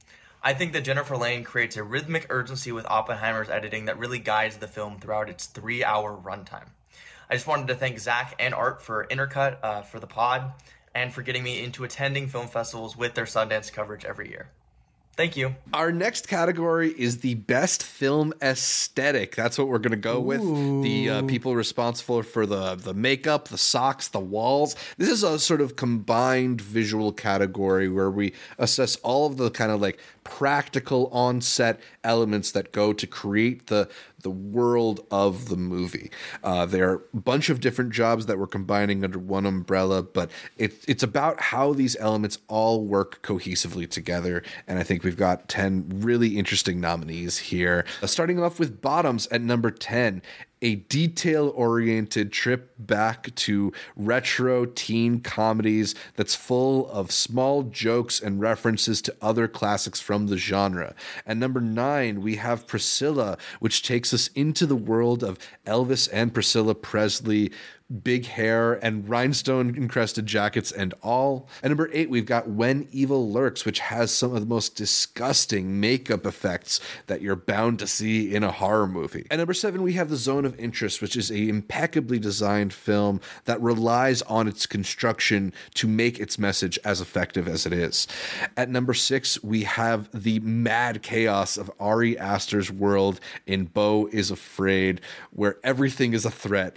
I think that Jennifer Lane creates a rhythmic urgency with Oppenheimer's editing that really guides the film throughout its three-hour runtime. I just wanted to thank Zach and Art for Intercut, uh, for the pod, and for getting me into attending film festivals with their Sundance coverage every year. Thank you. Our next category is the best film aesthetic. That's what we're going to go with. Ooh. The uh, people responsible for the, the makeup, the socks, the walls. This is a sort of combined visual category where we assess all of the kind of like practical on-set elements that go to create the the world of the movie. Uh, there are a bunch of different jobs that we're combining under one umbrella, but it, it's about how these elements all work cohesively together. And I think we've got ten really interesting nominees here. Uh, starting off with bottoms at number ten. A detail-oriented trip back to retro teen comedies that's full of small jokes and references to other classics from the genre. At number nine, we have Priscilla, which takes us into the world of Elvis and Priscilla Presley, big hair and rhinestone-encrusted jackets and all. At number eight, we've got When Evil Lurks, which has some of the most disgusting makeup effects that you're bound to see in a horror movie. At number seven, we have The Zone of Interest, which is a impeccably designed film that relies on its construction to make its message as effective as it is. At number six, we have the mad chaos of Ari Aster's world in Beau is Afraid, where everything is a threat.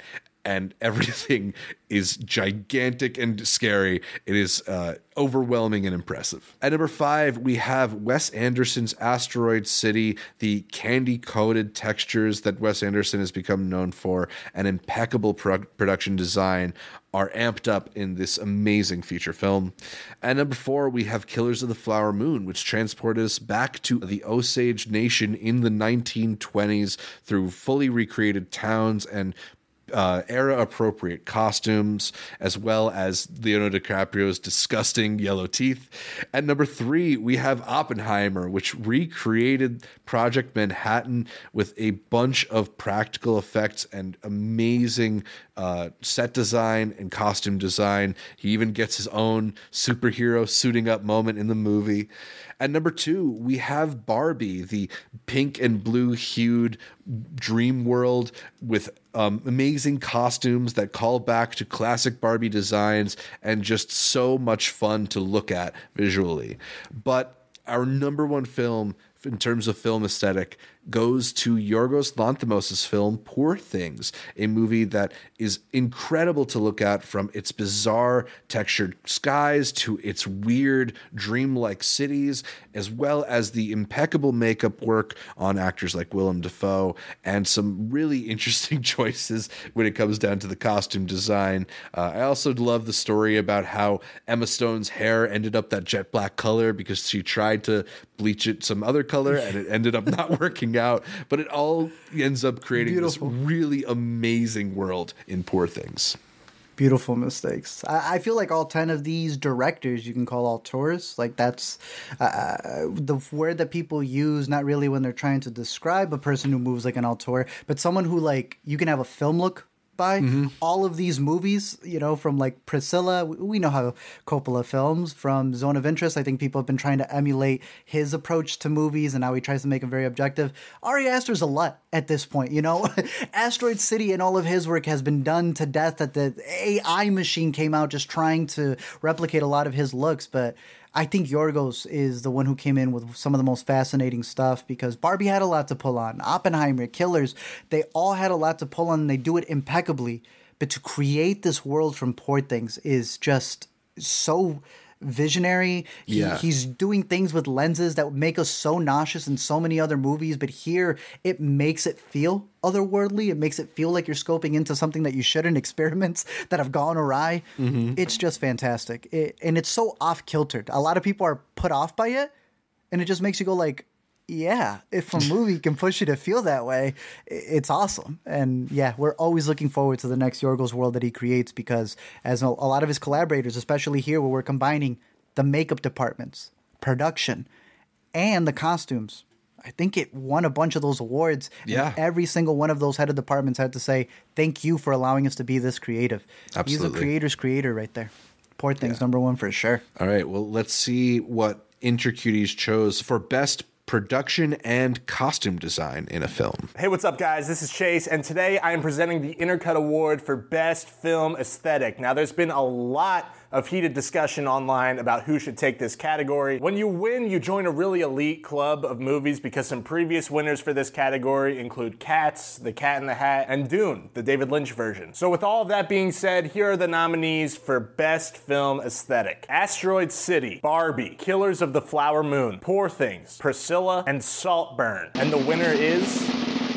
and everything is gigantic and scary. It is uh, overwhelming and impressive. At number five, we have Wes Anderson's Asteroid City, the candy-coated textures that Wes Anderson has become known for, and impeccable pro- production design are amped up in this amazing feature film. At number four, we have Killers of the Flower Moon, which transported us back to the Osage Nation in the nineteen twenties through fully recreated towns and Uh, era-appropriate costumes, as well as Leonardo DiCaprio's disgusting yellow teeth. At number three, we have Oppenheimer, which recreated Project Manhattan with a bunch of practical effects and amazing uh, set design and costume design. He even gets his own superhero suiting up moment in the movie. At number two, we have Barbie, the pink and blue hued dream world with um, amazing costumes that call back to classic Barbie designs and just so much fun to look at visually. But our number one film in terms of film aesthetic goes to Yorgos Lanthimos' film Poor Things, a movie that is incredible to look at, from its bizarre textured skies to its weird dreamlike cities, as well as the impeccable makeup work on actors like Willem Dafoe and some really interesting choices when it comes down to the costume design. Uh, I also love the story about how Emma Stone's hair ended up that jet black color because she tried to bleach it some other color and it ended up not working out, but it all ends up creating Beautiful. This really amazing world in Poor Things. Beautiful mistakes. I, I feel like all ten of these directors you can call auteurs. Like that's uh, the word that people use, not really when they're trying to describe a person who moves like an auteur, but someone who like you can have a film look by. Mm-hmm. All of these movies, you know, from like Priscilla, we know how Coppola films. From Zone of Interest, I think people have been trying to emulate his approach to movies, and now he tries to make them very objective. Ari Aster's a lot at this point, you know. Asteroid City and all of his work has been done to death that the A I machine came out just trying to replicate a lot of his looks, but I think Yorgos is the one who came in with some of the most fascinating stuff, because Barbie had a lot to pull on. Oppenheimer, Killers, they all had a lot to pull on, and they do it impeccably. But to create this world from Poor Things is just so visionary. He, yeah. He's doing things with lenses that would make us so nauseous in so many other movies, but here it makes it feel otherworldly. It makes it feel like you're scoping into something that you shouldn't, experiments that have gone awry. Mm-hmm. It's just fantastic. It, and it's so off-kiltered. A lot of people are put off by it, and it just makes you go like, yeah, if a movie can push you to feel that way, it's awesome. And yeah, we're always looking forward to the next Yorgos world that he creates, because as a, a lot of his collaborators, especially here where we're combining the makeup departments, production, and the costumes, I think it won a bunch of those awards. Yeah. And every single one of those head of departments had to say, thank you for allowing us to be this creative. Absolutely. He's a creator's creator right there. Poor Things, yeah. number one for sure. All right, well, let's see what InterCuties chose for best production and costume design in a film. Hey, what's up, guys? This is Chase, and today I am presenting the Intercut Award for Best Film Aesthetic. Now, there's been a lot of heated discussion online about who should take this category. When you win, you join a really elite club of movies, because some previous winners for this category include Cats, The Cat in the Hat, and Dune, the David Lynch version. So with all of that being said, here are the nominees for Best Film Aesthetic: Asteroid City, Barbie, Killers of the Flower Moon, Poor Things, Priscilla, and Saltburn. And the winner is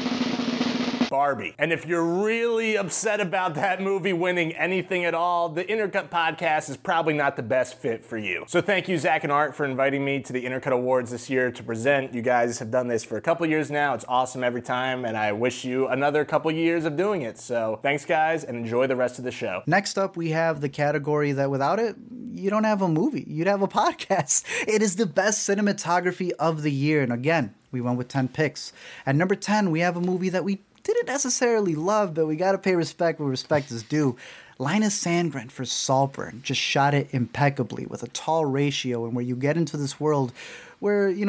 Barbie. And if you're really upset about that movie winning anything at all, the Intercut podcast is probably not the best fit for you. So thank you, Zach and Art, for inviting me to the Intercut Awards this year to present. You guys have done this for a couple years now. It's awesome every time, and I wish you another couple years of doing it. So thanks, guys, and enjoy the rest of the show. Next up, we have the category that without it, you don't have a movie. You'd have a podcast. It is the best cinematography of the year. And again, we went with ten picks. At number ten, we have a movie that we didn't necessarily love, but we got to pay respect where respect is due. Linus Sandgren for Saltburn just shot it impeccably with a tall ratio, and where you get into this world where, you know,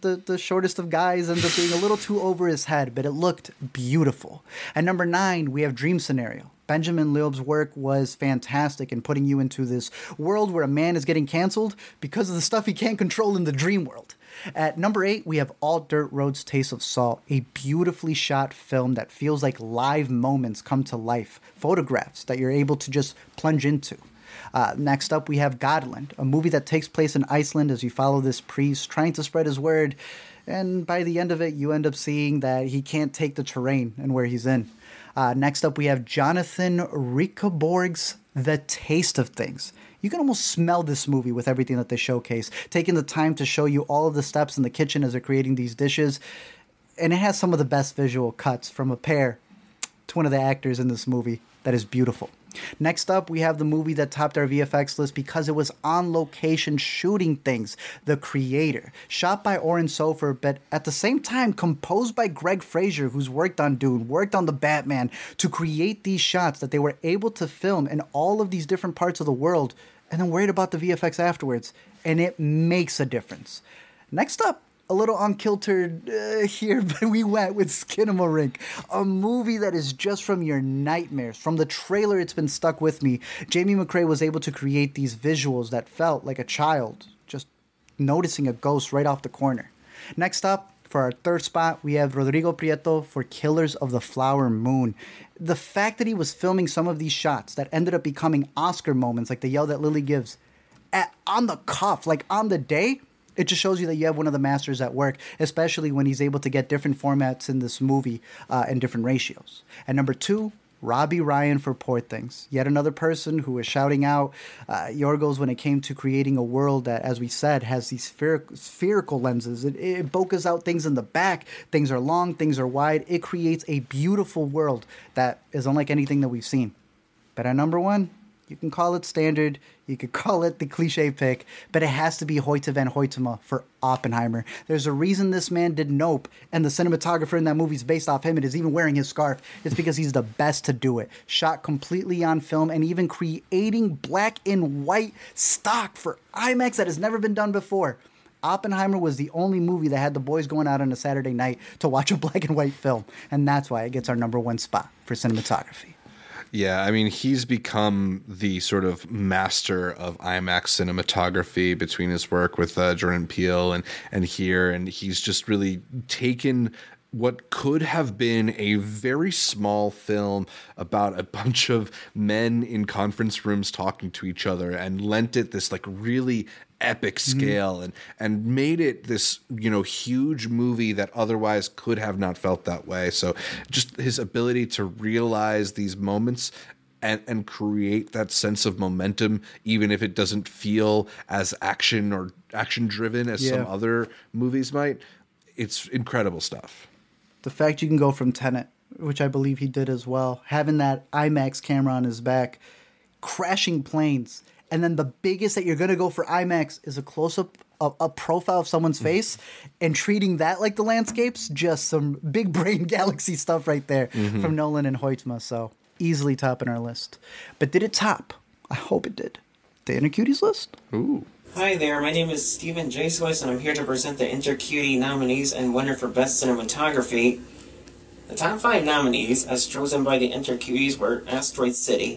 the, the shortest of guys ends up being a little too over his head, but it looked beautiful. At number nine, we have Dream Scenario. Benjamin Loeb's work was fantastic in putting you into this world where a man is getting canceled because of the stuff he can't control in the dream world. At number eight, we have All Dirt Road's Taste of Salt, a beautifully shot film that feels like live moments come to life, photographs that you're able to just plunge into. Uh, next up, we have Godland, a movie that takes place in Iceland as you follow this priest trying to spread his word, and by the end of it, you end up seeing that he can't take the terrain and where he's in. Uh, next up, we have Jonathan Rickeborg's The Taste of Things. You can almost smell this movie with everything that they showcase, taking the time to show you all of the steps in the kitchen as they're creating these dishes. And it has some of the best visual cuts from a pair to one of the actors in this movie that is beautiful. Next up, we have the movie that topped our V F X list because it was on location shooting things, The Creator. Shot by Oren Sofer, but at the same time composed by Greg Fraser, who's worked on Dune, worked on The Batman, to create these shots that they were able to film in all of these different parts of the world and then worried about the V F X afterwards. And it makes a difference. Next up, a little unkiltered uh, here, but we went with Skinamarink, a movie that is just from your nightmares. From the trailer, it's been stuck with me. Jamie McRae was able to create these visuals that felt like a child just noticing a ghost right off the corner. Next up, for our third spot, we have Rodrigo Prieto for Killers of the Flower Moon. The fact that he was filming some of these shots that ended up becoming Oscar moments, like the yell that Lily gives, at, on the cuff, like on the day, it just shows you that you have one of the masters at work, especially when he's able to get different formats in this movie uh, and different ratios. And number two, Robbie Ryan for Poor Things. Yet another person who is shouting out uh, Yorgos when it came to creating a world that, as we said, has these spheric- spherical lenses. It, it bokehs out things in the back. Things are long, things are wide. It creates a beautiful world that is unlike anything that we've seen. But at number one, you can call it standard, you could call it the cliche pick, but it has to be Hoyte van Hoytema for Oppenheimer. There's a reason this man did Nope, and the cinematographer in that movie is based off him and is even wearing his scarf. It's because he's the best to do it. Shot completely on film and even creating black and white stock for IMAX that has never been done before. Oppenheimer was the only movie that had the boys going out on a Saturday night to watch a black and white film, and that's why it gets our number one spot for cinematography. Yeah, I mean, he's become the sort of master of IMAX cinematography between his work with uh, Jordan Peele and, and here, and he's just really taken what could have been a very small film about a bunch of men in conference rooms talking to each other and lent it this like really epic scale mm-hmm. and and made it this, you know, huge movie that otherwise could have not felt that way. So just his ability to realize these moments and and create that sense of momentum, even if it doesn't feel as action or action driven as yeah. some other movies might, it's incredible stuff. The fact you can go from Tenet, which I believe he did as well, having that IMAX camera on his back, crashing planes, and then the biggest that you're going to go for IMAX is a close-up, a, a profile of someone's face, and treating that like the landscapes, just some big brain galaxy stuff right there mm-hmm. from Nolan and Hoytema, so easily topping our list. But did it top? I hope it did. The Inner Cuties list? Ooh. Hi there, my name is Stephen J. Swiss, and I'm here to present the InterCutie nominees and winner for Best Cinematography. The top five nominees, as chosen by the InterCuties, were Asteroid City,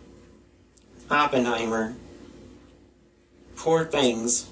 Oppenheimer, Poor Things,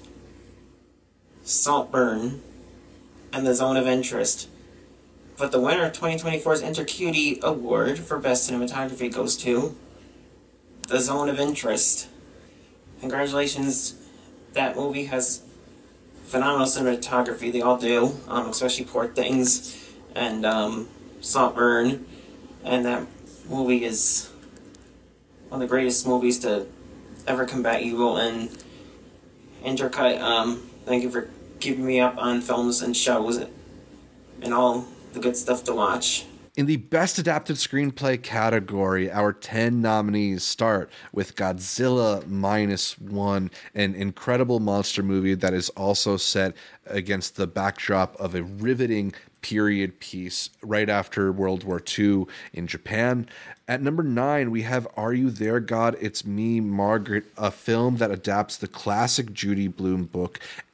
Saltburn, and The Zone of Interest. But the winner of twenty twenty-four's InterCutie Award for Best Cinematography goes to The Zone of Interest. Congratulations. That movie has phenomenal cinematography. They all do, um, especially Poor Things and um, Saltburn. And that movie is one of the greatest movies to ever combat evil. And Intercut, um, thank you for keeping me up on films and shows and all the good stuff to watch. In the Best Adapted Screenplay category, our ten nominees start with Godzilla Minus One, an incredible monster movie that is also set against the backdrop of a riveting period piece right after World War Two in Japan. At number nine, we have Are You There, God? It's Me, Margaret, a film that adapts the classic Judy Blume book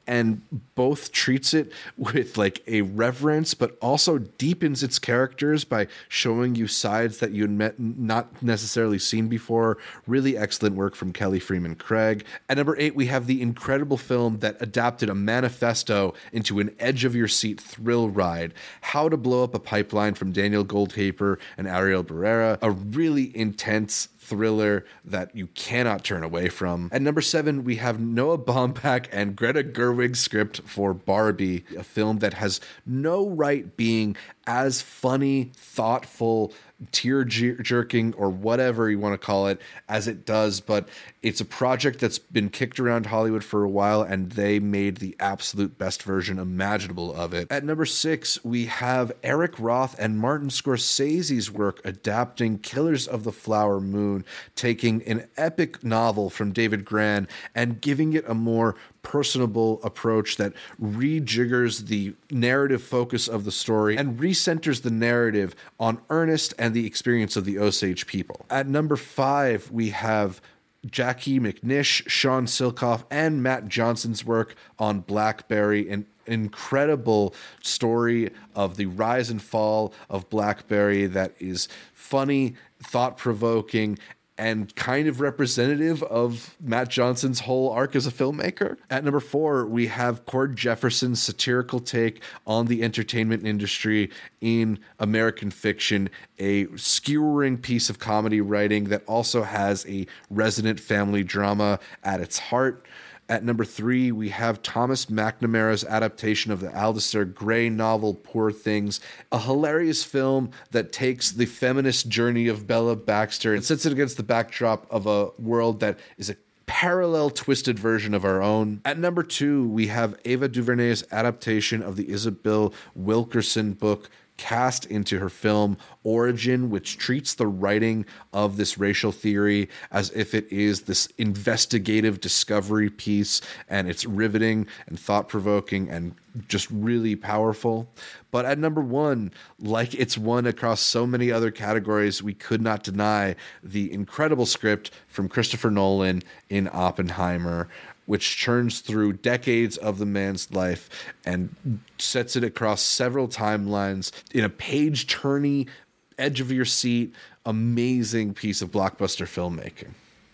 and both treats it with like a reverence, but also deepens its characters by showing you sides that you had met, not necessarily seen before. Really excellent work from Kelly Freeman Craig. At number eight, we have the incredible film that adapted a manifesto into an edge-of-your-seat thrill ride, How to Blow Up a Pipeline from Daniel Goldhaber and Ariel Barrera, a really intense thriller that you cannot turn away from. At number seven, we have Noah Baumbach and Greta Gerwig's script for Barbie, a film that has no right being as funny, thoughtful, tear-jerking, or whatever you want to call it, as it does, but it's a project that's been kicked around Hollywood for a while, and they made the absolute best version imaginable of it. At number six, we have Eric Roth and Martin Scorsese's work adapting Killers of the Flower Moon, taking an epic novel from David Gran and giving it a more personable approach that rejiggers the narrative focus of the story and recenters the narrative on Ernest and the experience of the Osage people. At number five, we have Jackie McNish, Sean Silkoff, and Matt Johnson's work on BlackBerry, an incredible story of the rise and fall of BlackBerry that is funny, thought-provoking, and kind of representative of Matt Johnson's whole arc as a filmmaker. At number four, we have Cord Jefferson's satirical take on the entertainment industry in American Fiction, a skewering piece of comedy writing that also has a resonant family drama at its heart. At number three, we have Thomas McNamara's adaptation of the Alistair Gray novel Poor Things, a hilarious film that takes the feminist journey of Bella Baxter and sets it against the backdrop of a world that is a parallel twisted version of our own. At number two, we have Ava DuVernay's adaptation of the Isabel Wilkerson book cast into her film Origin, which treats the writing of this racial theory as if it is this investigative discovery piece, and it's riveting and thought-provoking and just really powerful. But at number one, like it's won across so many other categories, we could not deny the incredible script from Christopher Nolan in Oppenheimer, which churns through decades of the man's life and sets it across several timelines in a page-turning, edge-of-your-seat, amazing piece of blockbuster filmmaking.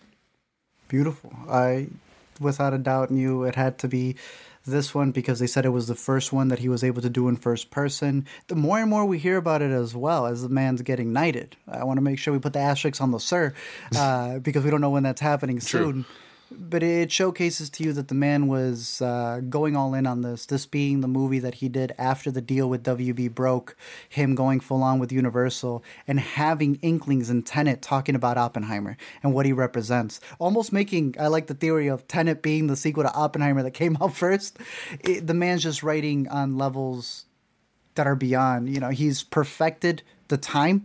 Beautiful. I, without a doubt, knew it had to be this one because they said it was the first one that he was able to do in first person. The more and more we hear about it as well, as the man's getting knighted. I want to make sure we put the asterisks on the sir uh, because we don't know when that's happening soon. True. But it showcases to you that the man was uh, going all in on this, this being the movie that he did after the deal with W B broke, him going full on with Universal, and having inklings in Tenet talking about Oppenheimer and what he represents. Almost making, I like the theory of Tenet being the sequel to Oppenheimer that came out first. It, the man's just writing on levels that are beyond. You know, he's perfected the time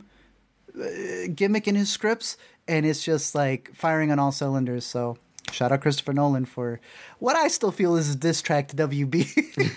uh, gimmick in his scripts, and it's just like firing on all cylinders, so... Shout out Christopher Nolan for what I still feel is a diss track to W B.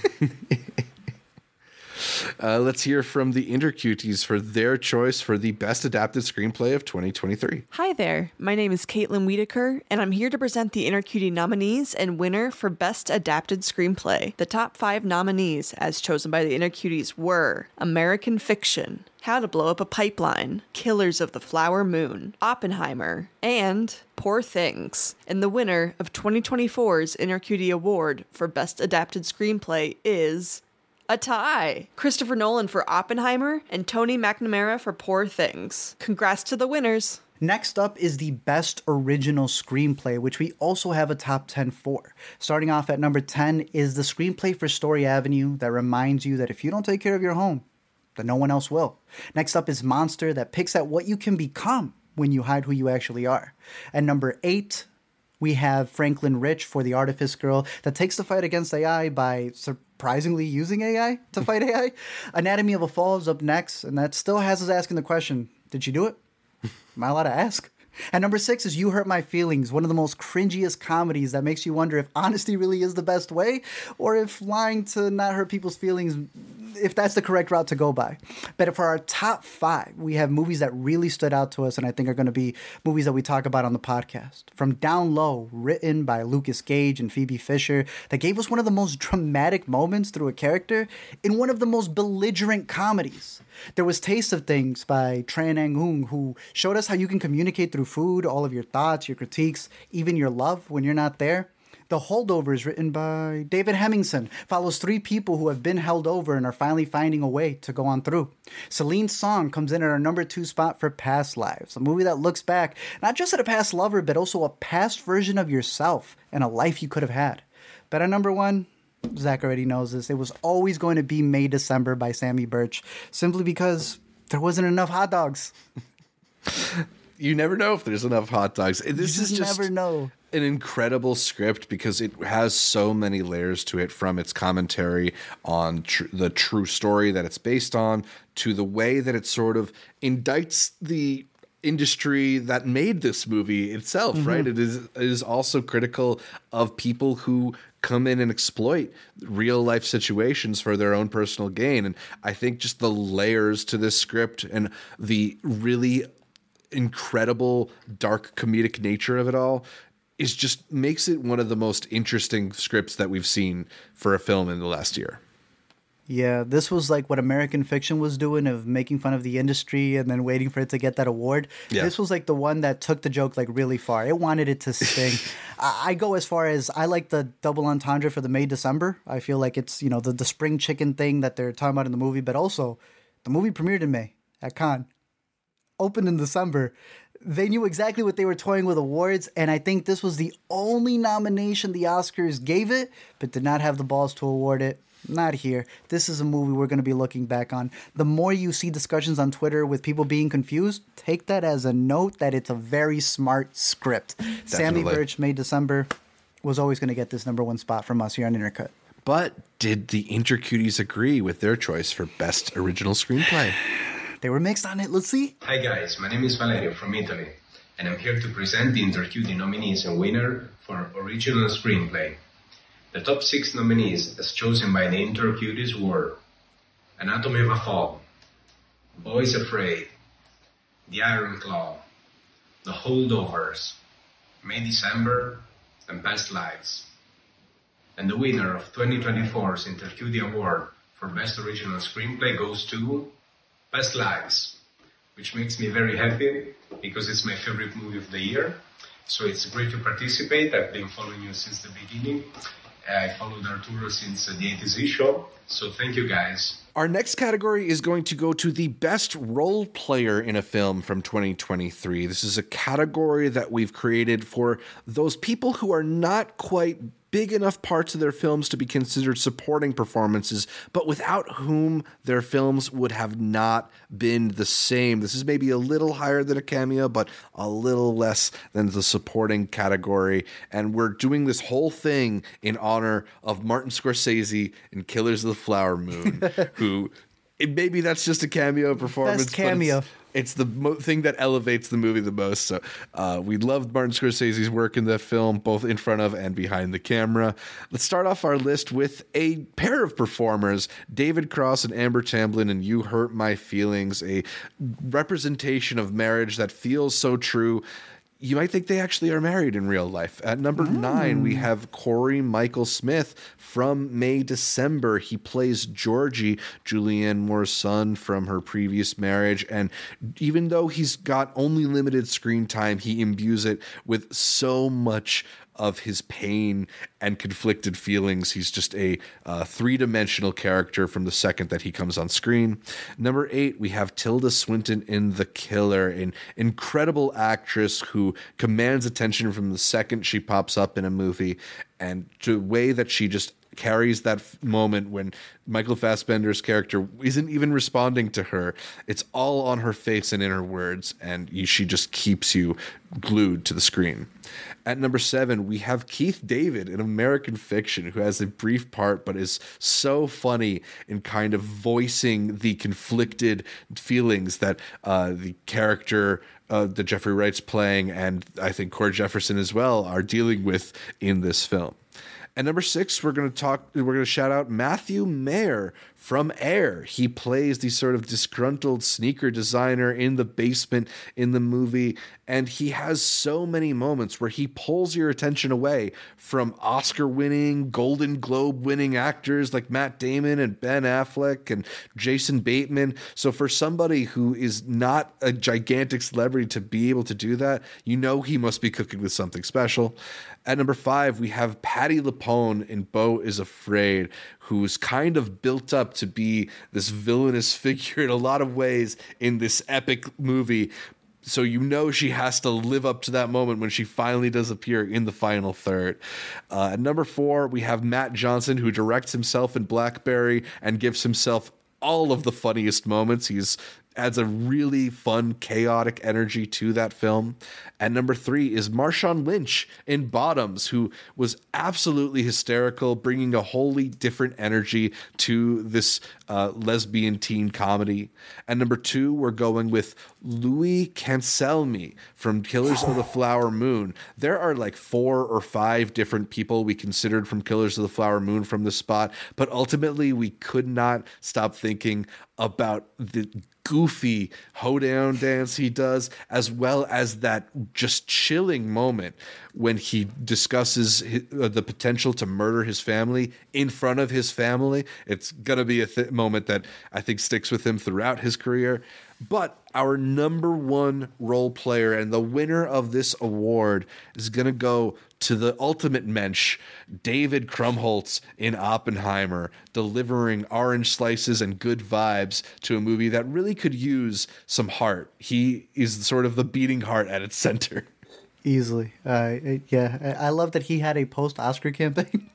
uh, let's hear from the Intercuties for their choice for the best adapted screenplay of twenty twenty-three. Hi there. My name is Caitlin Wiedeker, and I'm here to present the Intercutie nominees and winner for best adapted screenplay. The top five nominees, as chosen by the Intercuties, were American Fiction, How to Blow Up a Pipeline, Killers of the Flower Moon, Oppenheimer, and Poor Things. And the winner of twenty twenty-four's Intercutie Award for Best Adapted Screenplay is a tie. Christopher Nolan for Oppenheimer and Tony McNamara for Poor Things. Congrats to the winners. Next up is the Best Original Screenplay, which we also have a top ten for. Starting off at number ten is the screenplay for Story Avenue that reminds you that if you don't take care of your home, then no one else will. Next up is Monster that picks at what you can become when you hide who you actually are. At number eight, we have Franklin Rich for The Artifice Girl that takes the fight against A I by surprisingly using A I to fight A I. Anatomy of a Fall is up next, and that still has us asking the question, did she do it? Am I allowed to ask? At number six is You Hurt My Feelings, one of the most cringiest comedies that makes you wonder if honesty really is the best way, or if lying to not hurt people's feelings if that's the correct route to go by. But for our top five, we have movies that really stood out to us and I think are going to be movies that we talk about on the podcast. From Down Low, written by Lucas Gage and Phoebe Fisher, that gave us one of the most dramatic moments through a character in one of the most belligerent comedies. There was Taste of Things by Tran Anh Hung, who showed us how you can communicate through food, all of your thoughts, your critiques, even your love when you're not there. The Holdovers, written by David Hemmingson, follows three people who have been held over and are finally finding a way to go on through. Celine Song comes in at our number two spot for Past Lives, a movie that looks back not just at a past lover, but also a past version of yourself and a life you could have had. But at number one, Zach already knows this, it was always going to be May December by Sammy Birch, simply because there wasn't enough hot dogs. You never know if there's enough hot dogs. This you is just, just never know. An incredible script because it has so many layers to it, from its commentary on tr- the true story that it's based on to the way that it sort of indicts the industry that made this movie itself, mm-hmm. right? It is, it is also critical of people who come in and exploit real life situations for their own personal gain. And I think just the layers to this script and the really incredible dark comedic nature of it all is just makes it one of the most interesting scripts that we've seen for a film in the last year. Yeah, this was like what American Fiction was doing, of making fun of the industry and then waiting for it to get that award. Yeah. This was like the one that took the joke like really far. It wanted it to sting. I, I go as far as I like the double entendre for the May December. I feel like it's, you know, the, the spring chicken thing that they're talking about in the movie, but also the movie premiered in May at Cannes, opened in December. They knew exactly what they were toying with awards, and I think this was the only nomination the Oscars gave it, but did not have the balls to award it. Not here. This is a movie we're going to be looking back on. The more you see discussions on Twitter with people being confused, take that as a note that it's a very smart script. Definitely. Sammy Birch, May December, was always going to get this number one spot from us here on Intercut. But did the Intercuties agree with their choice for Best Original Screenplay? They were mixed on it. Let's see. Hi guys, my name is Valerio from Italy, and I'm here to present the Intercutie nominees and winner for Original Screenplay. The top six nominees as chosen by the Intercuties were Anatomy of a Fall, Boys Afraid, The Iron Claw, The Holdovers, May December, and Past Lives. And the winner of twenty twenty-four's Intercutie Award for Best Original Screenplay goes to Past Lives, which makes me very happy because it's my favorite movie of the year. So it's great to participate. I've been following you since the beginning. I followed Arturo since the A to Z show. So thank you guys. Our next category is going to go to the best role player in a film from twenty twenty-three. This is a category that we've created for those people who are not quite big enough parts of their films to be considered supporting performances, but without whom their films would have not been the same. This is maybe a little higher than a cameo, but a little less than the supporting category. And we're doing this whole thing in honor of Martin Scorsese in Killers of the Flower Moon, who it, maybe that's just a cameo performance. Best cameo. It's the mo- thing that elevates the movie the most. So uh, we loved Martin Scorsese's work in that film, both in front of and behind the camera. Let's start off our list with a pair of performers, David Cross and Amber Tamblyn, and You Hurt My Feelings, a representation of marriage that feels so true. You might think they actually are married in real life. At number mm. nine, we have Corey Michael Smith from May December. He plays Georgie, Julianne Moore's son from her previous marriage. And even though he's got only limited screen time, he imbues it with so much of his pain and conflicted feelings. He's just a uh, three-dimensional character from the second that he comes on screen. Number eight, we have Tilda Swinton in The Killer, an incredible actress who commands attention from the second she pops up in a movie, and the way that she just carries that f- moment when Michael Fassbender's character isn't even responding to her. It's all on her face and in her words, and you, she just keeps you glued to the screen. At number seven, we have Keith David in American Fiction, who has a brief part but is so funny in kind of voicing the conflicted feelings that uh, the character uh, that Jeffrey Wright's playing, and I think Cord Jefferson as well, are dealing with in this film. At number six, we're going to talk. We're going to shout out Matthew Mayer from Air. He plays the sort of disgruntled sneaker designer in the basement in the movie, and he has so many moments where he pulls your attention away from Oscar-winning, Golden Globe-winning actors like Matt Damon and Ben Affleck and Jason Bateman. So for somebody who is not a gigantic celebrity to be able to do that, you know he must be cooking with something special. At number five, we have Patti LuPone in Beau is Afraid, who's kind of built up to be this villainous figure in a lot of ways in this epic movie. So you know she has to live up to that moment when she finally does appear in the final third. Uh, at number four, we have Matt Johnson, who directs himself in Blackberry and gives himself all of the funniest moments. He's adds a really fun, chaotic energy to that film. And number three is Marshawn Lynch in Bottoms, who was absolutely hysterical, bringing a wholly different energy to this uh, lesbian teen comedy. And number two, we're going with Louis Cancelmi from Killers of the Flower Moon. There are like four or five different people we considered from Killers of the Flower Moon from this spot, but ultimately we could not stop thinking about the goofy hoedown dance he does, as well as that just chilling moment when he discusses his, uh, the potential to murder his family in front of his family. It's going to be a th- moment that I think sticks with him throughout his career. But our number one role player and the winner of this award is going to go to the ultimate mensch, David Krumholtz in Oppenheimer, delivering orange slices and good vibes to a movie that really could use some heart. He is sort of the beating heart at its center. Easily. Uh, yeah, I love that he had a post-Oscar campaign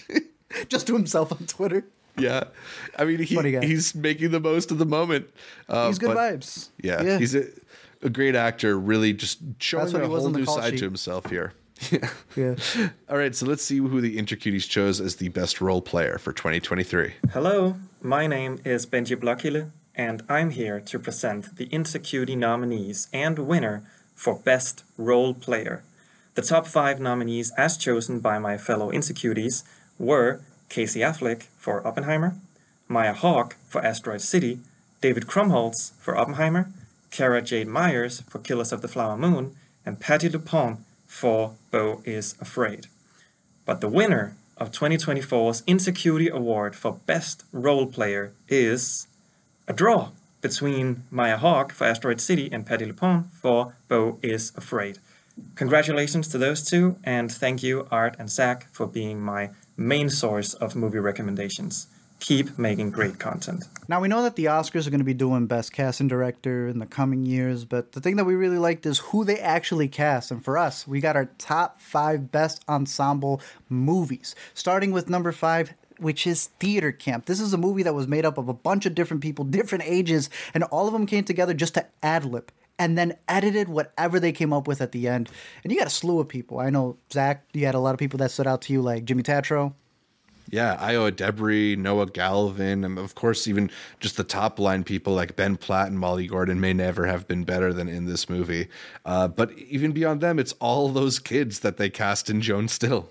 just to himself on Twitter. Yeah. I mean, he, he's making the most of the moment. Uh, he's good but, vibes. Yeah, yeah. He's a, a great actor, really just showing a whole new side sheet. to himself here. Yeah. Yeah. All right, so let's see who the Intercuties chose as the best role player for twenty twenty-three. Hello, my name is Benji Blokile, and I'm here to present the Intercutie nominees and winner for Best Role Player. The top five nominees, as chosen by my fellow Intercuties, were Casey Affleck for Oppenheimer, Maya Hawke for Asteroid City, David Krumholtz for Oppenheimer, Cara Jade Myers for Killers of the Flower Moon, and Patti LuPone for Beau is Afraid. But the winner of twenty twenty-four's Intercutie Award for Best Role Player is a draw between Maya Hawke for Asteroid City and Patti LuPone for Beau is Afraid. Congratulations to those two, and thank you, Art and Zach, for being my main source of movie recommendations. Keep making great content. Now, we know that the Oscars are going to be doing Best Cast and Director in the coming years, but the thing that we really liked is who they actually cast. And for us, we got our top five Best Ensemble movies, starting with number five, which is Theater Camp. This is a movie that was made up of a bunch of different people, different ages, and all of them came together just to ad-lib and then edited whatever they came up with at the end. And you got a slew of people. I know, Zach, you had a lot of people that stood out to you, like Jimmy Tatro. Yeah, Iowa Debris, Noah Galvin, and of course even just the top line people like Ben Platt and Molly Gordon may never have been better than in this movie. Uh, but even beyond them, it's all those kids that they cast in Joan Still.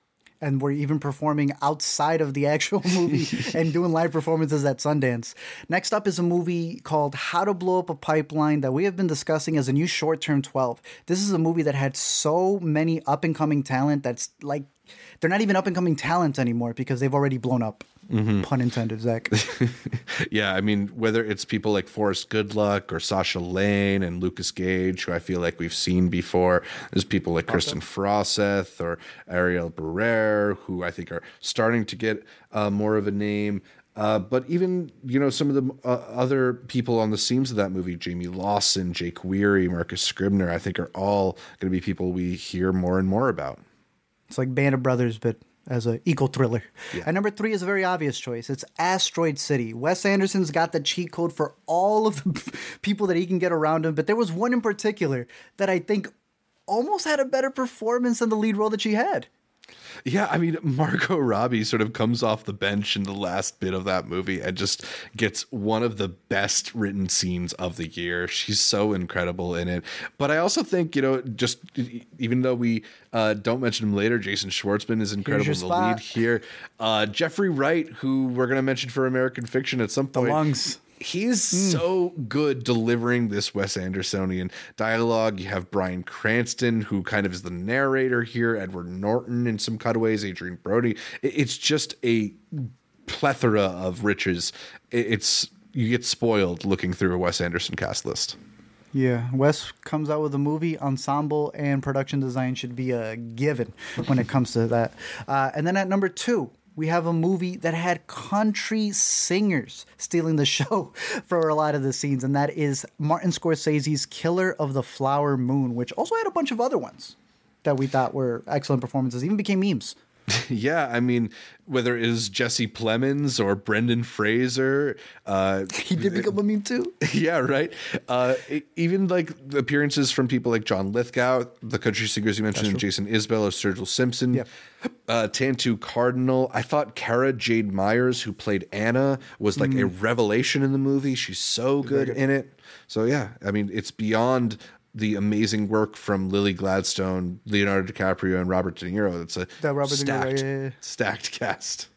And were even performing outside of the actual movie and doing live performances at Sundance. Next up is a movie called How to Blow Up a Pipeline that we have been discussing as a new short-term twelve. This is a movie that had so many up-and-coming talent that's like, they're not even up-and-coming talent anymore because they've already blown up. Mm-hmm. Pun intended, Zach. Yeah, I mean, whether it's people like Forrest Goodluck or Sasha Lane and Lucas Gage, who I feel like we've seen before. There's people like Kristen Froseth or Ariel Barrer, who I think are starting to get uh, more of a name. Uh, but even, you know, some of the uh, other people on the seams of that movie, Jamie Lawson, Jake Weary, Marcus Scribner, I think are all going to be people we hear more and more about. It's like Band of Brothers, but as an eco thriller. Yeah. And number three is a very obvious choice. It's Asteroid City. Wes Anderson's got the cheat code for all of the people that he can get around him, but there was one in particular that I think almost had a better performance than the lead role that she had. Yeah, I mean, Margot Robbie sort of comes off the bench in the last bit of that movie and just gets one of the best written scenes of the year. She's so incredible in it. But I also think, you know, just even though we uh, don't mention him later, Jason Schwartzman is incredible in the spot. lead here. Uh, Jeffrey Wright, who we're going to mention for American Fiction at some point. The lungs. He's so good delivering this Wes Andersonian dialogue. You have Bryan Cranston, who kind of is the narrator here, Edward Norton in some cutaways, Adrian Brody. It's just a plethora of riches. It's you get spoiled looking through a Wes Anderson cast list. Yeah, Wes comes out with a movie, ensemble and production design should be a given when it comes to that. Uh, and then at number two, we have a movie that had country singers stealing the show for a lot of the scenes, and that is Martin Scorsese's Killer of the Flower Moon, which also had a bunch of other ones that we thought were excellent performances, even became memes. Yeah, I mean, whether it is Jesse Plemons or Brendan Fraser. Uh, he did become a meme too. Yeah, right. Uh, even like the appearances from people like John Lithgow, the country singers you mentioned, Jason Isbell or Sturgill Simpson, yeah. uh, Tantu Cardinal. I thought Cara Jade Myers, who played Anna, was like mm. a revelation in the movie. She's so good, good in it. So yeah, I mean, it's beyond the amazing work from Lily Gladstone, Leonardo DiCaprio, and Robert De Niro. It's a that Robert stacked, De Niro, yeah, yeah. stacked cast.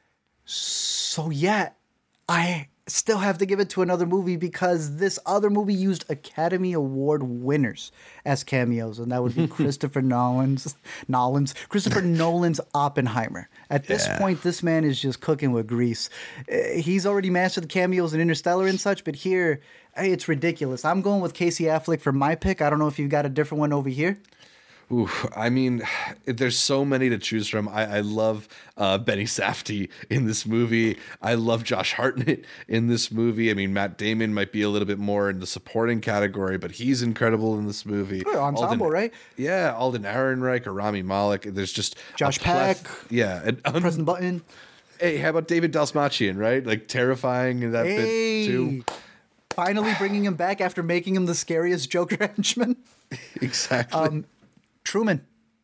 So yeah, I still have to give it to another movie because this other movie used Academy Award winners as cameos, and that would be Christopher Nolan's Nolan's Christopher Nolan's Oppenheimer. At this Yeah. point, this man is just cooking with grease. Uh, He's already mastered the cameos in Interstellar and such, but here, hey, it's ridiculous. I'm going with Casey Affleck for my pick. I don't know if you've got a different one over here. Ooh, I mean, there's so many to choose from. I, I love uh, Benny Safdie in this movie. I love Josh Hartnett in this movie. I mean, Matt Damon might be a little bit more in the supporting category, but he's incredible in this movie. Oh, ensemble, Alden, right? Yeah, Alden Ehrenreich or Rami Malek. There's just Josh a pleth- Peck. Yeah, and un- Press the button. Hey, how about David Dalsmachian? Right, like terrifying in that Hey. bit too. Finally bringing him back after making him the scariest Joker henchman. Exactly. Um, Truman,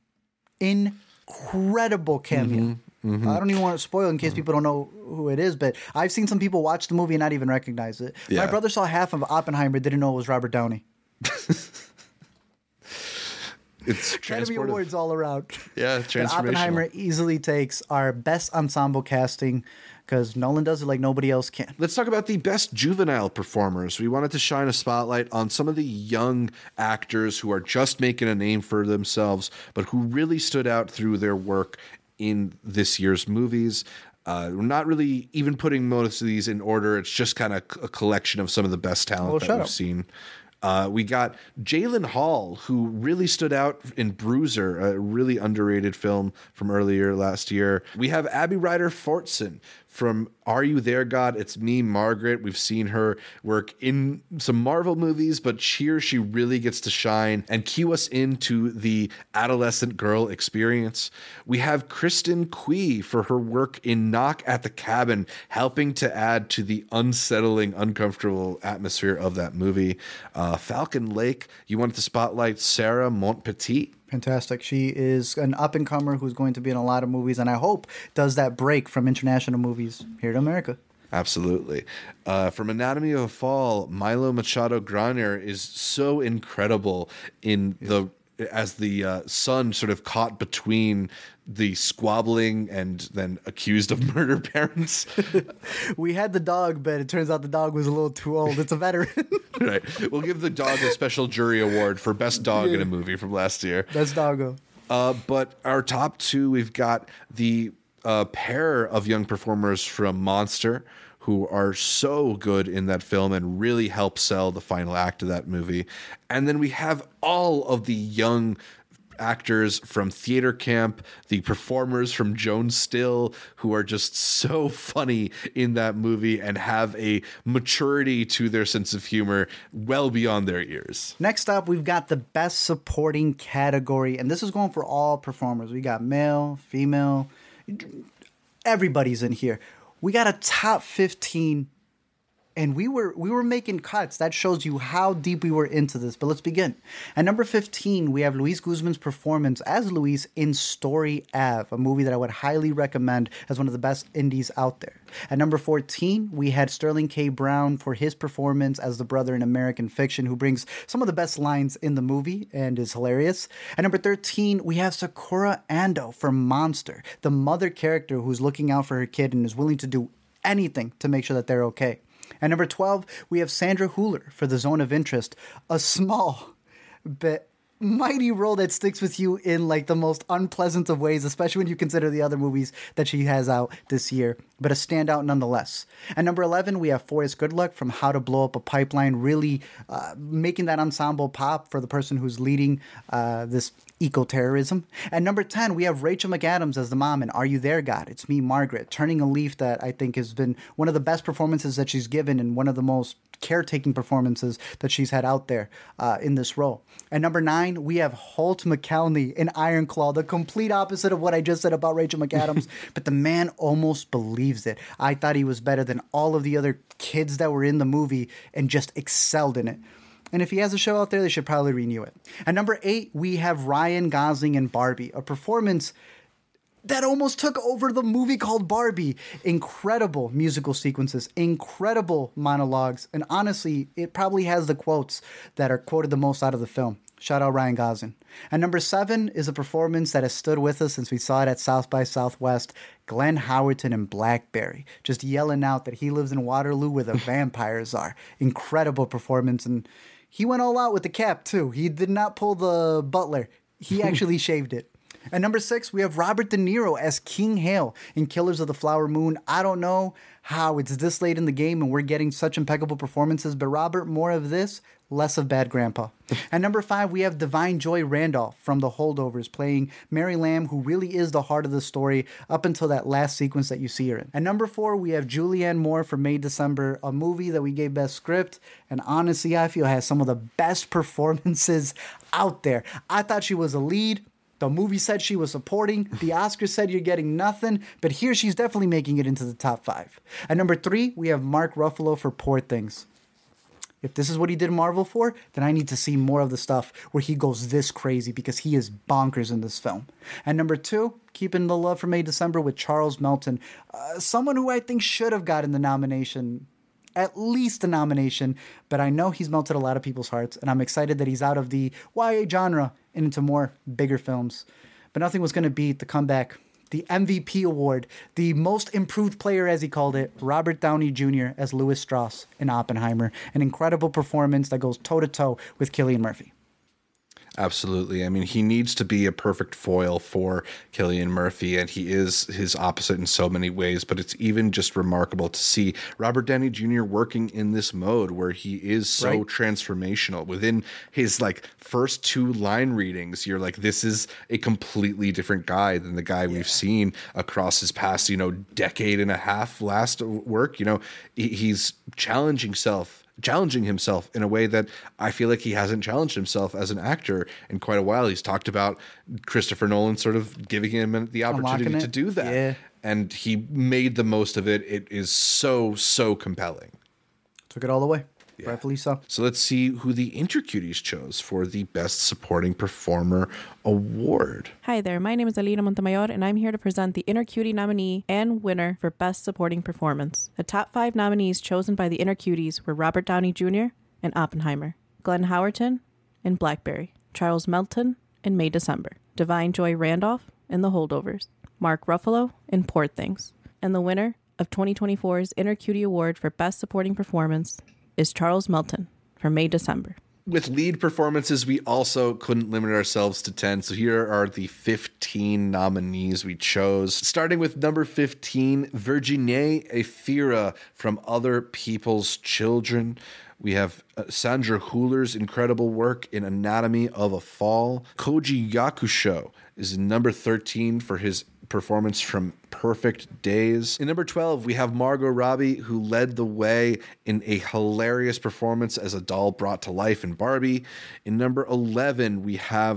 incredible cameo. Mm-hmm, mm-hmm. I don't even want to spoil in case people don't know who it is, but I've seen some people watch the movie and not even recognize it. Yeah. My brother saw half of Oppenheimer, didn't know it was Robert Downey. It's Academy transportive. Awards all around. Yeah, But Oppenheimer transformational. easily takes our best ensemble casting because Nolan does it like nobody else can. Let's talk about the best juvenile performers. We wanted to shine a spotlight on some of the young actors who are just making a name for themselves, but who really stood out through their work in this year's movies. Uh, we're not really even putting most of these in order. It's just kind of a collection of some of the best talent Well, that shut we've up. seen. Uh, we got Jalen Hall, who really stood out in Bruiser, a really underrated film from earlier last year. We have Abby Ryder Fortson from Are You There, God? It's Me, Margaret. We've seen her work in some Marvel movies, but here she really gets to shine and cue us into the adolescent girl experience. We have Kristen Cui for her work in Knock at the Cabin, helping to add to the unsettling, uncomfortable atmosphere of that movie. Uh, Falcon Lake, you wanted to spotlight Sarah Montpetit. Fantastic. She is an up-and-comer who's going to be in a lot of movies, and I hope does that break from international movies here to America. Absolutely. Uh, from Anatomy of a Fall, Milo Machado Graner is so incredible in the as the uh, son sort of caught between the squabbling and then accused of murder parents. We had the dog, but it turns out the dog was a little too old. It's a veteran. Right. We'll give the dog a special jury award for best dog in a movie from last year. That's doggo. Uh, but our top two, we've got the uh, pair of young performers from Monster who are so good in that film and really help sell the final act of that movie. And then we have all of the young actors from Theater Camp, the performers from Joan Still, who are just so funny in that movie and have a maturity to their sense of humor well beyond their years. Next up, we've got the best supporting category, and this is going for all performers. We got male, female, everybody's in here. We got a top fifteen and we were we were making cuts. That shows you how deep we were into this. But let's begin. At number fifteen, we have Luis Guzman's performance as Luis in Story Ave, a movie that I would highly recommend as one of the best indies out there. At number fourteen, we had Sterling K. Brown for his performance as the brother in American Fiction, who brings some of the best lines in the movie and is hilarious. At number thirteen, we have Sakura Ando for Monster, the mother character who's looking out for her kid and is willing to do anything to make sure that they're okay. At number twelve, we have Sandra Hüller for The Zone of Interest, a small but mighty role that sticks with you in like the most unpleasant of ways, especially when you consider the other movies that she has out this year, but a standout nonetheless. At number eleven, we have Forrest Goodluck from How to Blow Up a Pipeline, really uh, making that ensemble pop for the person who's leading uh, this eco-terrorism. At number ten, we have Rachel McAdams as the mom in Are You There, God? It's Me, Margaret, turning a leaf that I think has been one of the best performances that she's given and one of the most caretaking performances that she's had out there uh, in this role. At number nine, we have Holt McCallany in Iron Claw, the complete opposite of what I just said about Rachel McAdams, but the man almost believes it. I thought he was better than all of the other kids that were in the movie and just excelled in it. And if he has a show out there, they should probably renew it. At number eight, we have Ryan Gosling in Barbie, a performance that almost took over the movie called Barbie. Incredible musical sequences, incredible monologues, and honestly, it probably has the quotes that are quoted the most out of the film. Shout out Ryan Gosling. And number seven is a performance that has stood with us since we saw it at South by Southwest. Glenn Howerton in Blackberry, just yelling out that he lives in Waterloo where the vampires are. Incredible performance, and he went all out with the cap too. He did not pull the butler. He actually shaved it. At number six, we have Robert De Niro as King Hale in Killers of the Flower Moon. I don't know how it's this late in the game and we're getting such impeccable performances, but Robert, more of this, less of Bad Grandpa. At number five, we have Divine Joy Randolph from The Holdovers playing Mary Lamb, who really is the heart of the story up until that last sequence that you see her in. At number four, we have Julianne Moore for May December, a movie that we gave Best Script, and honestly, I feel has some of the best performances out there. I thought she was a lead. The movie said she was supporting. The Oscars said you're getting nothing. But here she's definitely making it into the top five. At number three, we have Mark Ruffalo for Poor Things. If this is what he did Marvel for, then I need to see more of the stuff where he goes this crazy because he is bonkers in this film. At number two, keeping the love for May December with Charles Melton. Uh, someone who I think should have gotten the nomination. At least a nomination, but I know he's melted a lot of people's hearts, and I'm excited that he's out of the Y A genre and into more bigger films. But nothing was going to beat the comeback, the M V P award, the most improved player, as he called it, Robert Downey Junior as Louis Strauss in Oppenheimer. An incredible performance that goes toe-to-toe with Cillian Murphy. Absolutely. I mean, he needs to be a perfect foil for Cillian Murphy, and he is his opposite in so many ways. But it's even just remarkable to see Robert Downey Junior working in this mode where he is so right. transformational. Within his like first two line readings, you're like, this is a completely different guy than the guy yeah. we've seen across his past, you know, decade and a half last work. You know, he, he's challenging himself. challenging himself in a way that I feel like he hasn't challenged himself as an actor in quite a while. He's talked about Christopher Nolan sort of giving him the opportunity to do that. Yeah. And he made the most of it. It is so, so compelling. Took it all the way. Yeah. Rightfully so. So let's see who the Intercuties chose for the Best Supporting Performer Award. Hi there, my name is Alina Montemayor, and I'm here to present the Intercutie nominee and winner for Best Supporting Performance. The top five nominees chosen by the Intercuties were Robert Downey Junior in Oppenheimer, Glenn Howerton in Blackberry, Charles Melton in May December, Divine Joy Randolph in The Holdovers, Mark Ruffalo in Poor Things, and the winner of twenty twenty-four's Intercutie Award for Best Supporting Performance is Charles Melton for May December. With lead performances, we also couldn't limit ourselves to ten. So here are the fifteen nominees we chose. Starting with number fifteen, Virginie Efira from Other People's Children. We have uh, Sandra Hüller's incredible work in Anatomy of a Fall. Koji Yakusho is number thirteen for his performance from Perfect Days. In number twelve, we have Margot Robbie, who led the way in a hilarious performance as a doll brought to life in Barbie. In number eleven, we have the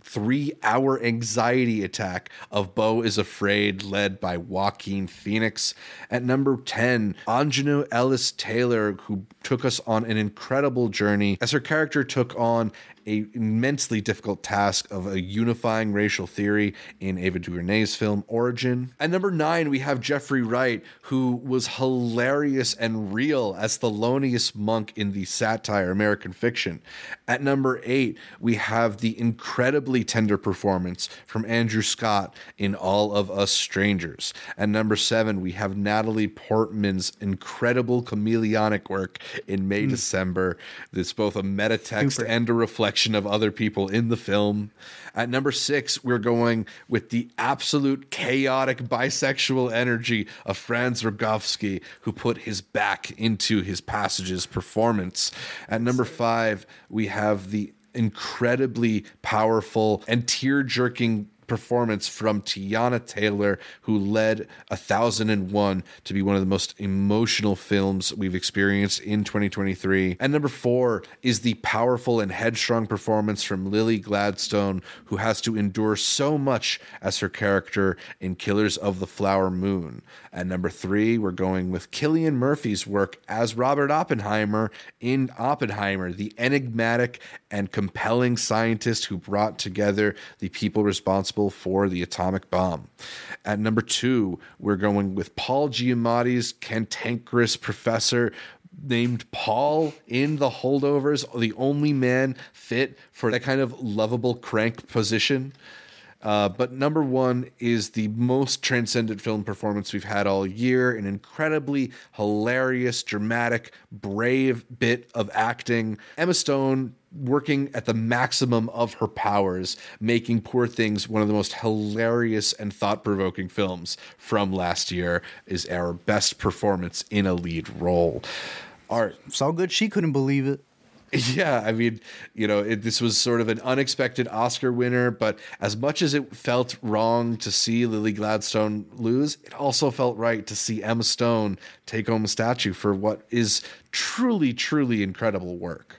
three-hour anxiety attack of Beau is Afraid, led by Joaquin Phoenix. At number ten, Anjanou Ellis Taylor, who took us on an incredible journey as her character took on a immensely difficult task of a unifying racial theory in Ava DuVernay's film Origin. At number nine, we have Jeffrey Wright, who was hilarious and real as Thelonious Monk in the satire American Fiction. At number eight, we have the incredibly tender performance from Andrew Scott in All of Us Strangers. At number seven, we have Natalie Portman's incredible chameleonic work in May, mm. December. It's both a meta text Super. and a reflection of other people in the film. At number six, we're going with the absolute chaotic bisexual energy of Franz Rogowski, who put his back into his Passages performance. At number five, we have the incredibly powerful and tear-jerking performance from Tiana Taylor, who led one thousand one to be one of the most emotional films we've experienced in twenty twenty-three. And number four is the powerful and headstrong performance from Lily Gladstone, who has to endure so much as her character in Killers of the Flower Moon. At number three, we're going with Cillian Murphy's work as Robert Oppenheimer in Oppenheimer, the enigmatic and compelling scientist who brought together the people responsible for the atomic bomb. At number two, we're going with Paul Giamatti's cantankerous professor named Paul in The Holdovers, the only man fit for that kind of lovable crank position. Uh, but number one is the most transcendent film performance we've had all year. An incredibly hilarious, dramatic, brave bit of acting. Emma Stone working at the maximum of her powers, making Poor Things one of the most hilarious and thought-provoking films from last year, is our best performance in a lead role. Art. So good she couldn't believe it. Yeah, I mean, you know, it, this was sort of an unexpected Oscar winner, but as much as it felt wrong to see Lily Gladstone lose, it also felt right to see Emma Stone take home a statue for what is truly, truly incredible work.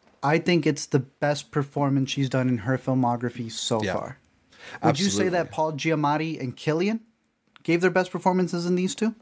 I think it's the best performance she's done in her filmography so yeah, far. Would absolutely. you say that Paul Giamatti and Cillian gave their best performances in these two?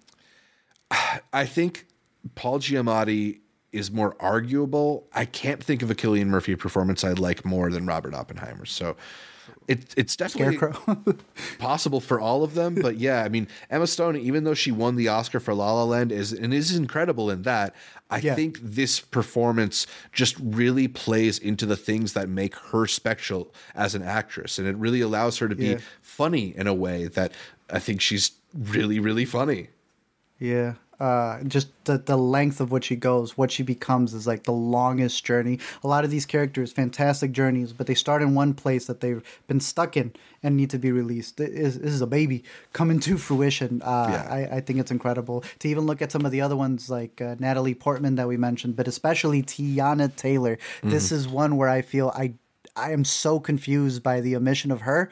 I think Paul Giamatti is more arguable. I can't think of a Cillian Murphy performance I like more than Robert Oppenheimer. So it, it's definitely possible for all of them. But yeah, I mean, Emma Stone, even though she won the Oscar for La La Land, is and is incredible in that, I yeah. think this performance just really plays into the things that make her special as an actress. And it really allows her to be yeah. funny in a way that I think she's really, really funny. Yeah. Uh, just the, the length of what she goes, what she becomes is like the longest journey. A lot of these characters, fantastic journeys, but they start in one place that they've been stuck in and need to be released. This is a baby coming to fruition. Uh, yeah. I, I think it's incredible to even look at some of the other ones like uh, Natalie Portman that we mentioned, but especially Tiana Taylor. Mm-hmm. This is one where I feel I I am so confused by the omission of her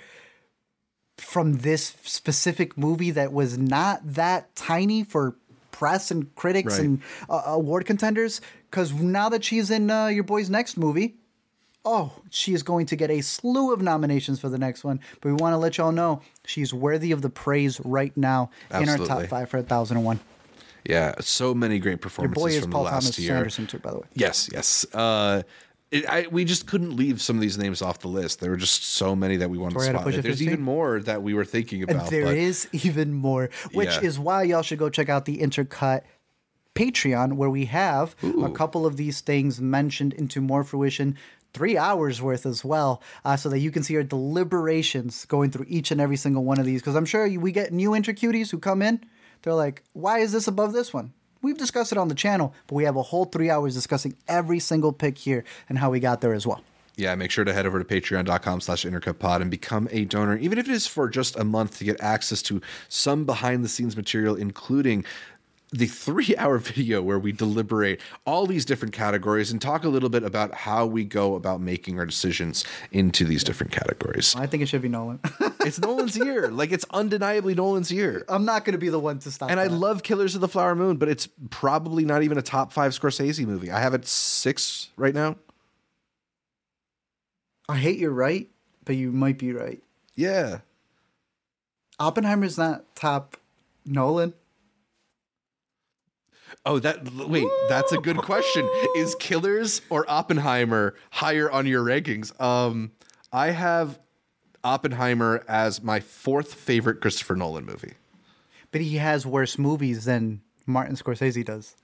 from this specific movie that was not that tiny for press and critics right. and uh, award contenders, because now that she's in uh, your boy's next movie, oh, she is going to get a slew of nominations for the next one. But we want to let y'all know she's worthy of the praise right now. Absolutely. In our top five for one thousand one. Yeah, so many great performances your boy is from Paul the last Thomas year. Anderson too, by the way. Yes, yes. Uh, it, I, we just couldn't leave some of these names off the list. There were just so many that we wanted to spot. There's even more that we were thinking about. And there but, is even more, which yeah. is why y'all should go check out the Intercut Patreon, where we have Ooh. a couple of these things mentioned into more fruition, three hours worth as well, uh, so that you can see our deliberations going through each and every single one of these. Because I'm sure we get new Intercuties who come in, they're like, why is this above this one? We've discussed it on the channel, but we have a whole three hours discussing every single pick here and how we got there as well. Yeah, make sure to head over to patreon.com slash intercutpod and become a donor, even if it is for just a month, to get access to some behind-the-scenes material, including the three-hour video where we deliberate all these different categories and talk a little bit about how we go about making our decisions into these different categories. I think it should be Nolan. It's Nolan's year. Like, it's undeniably Nolan's year. I'm not going to be the one to stop And that. I love Killers of the Flower Moon, but it's probably not even a top five Scorsese movie. I have it six right now. I hate you're right, but you might be right. Yeah. Oppenheimer's not top Nolan. Oh, that wait, that's a good question. Is Killers or Oppenheimer higher on your rankings? Um, I have Oppenheimer as my fourth favorite Christopher Nolan movie. But he has worse movies than Martin Scorsese does.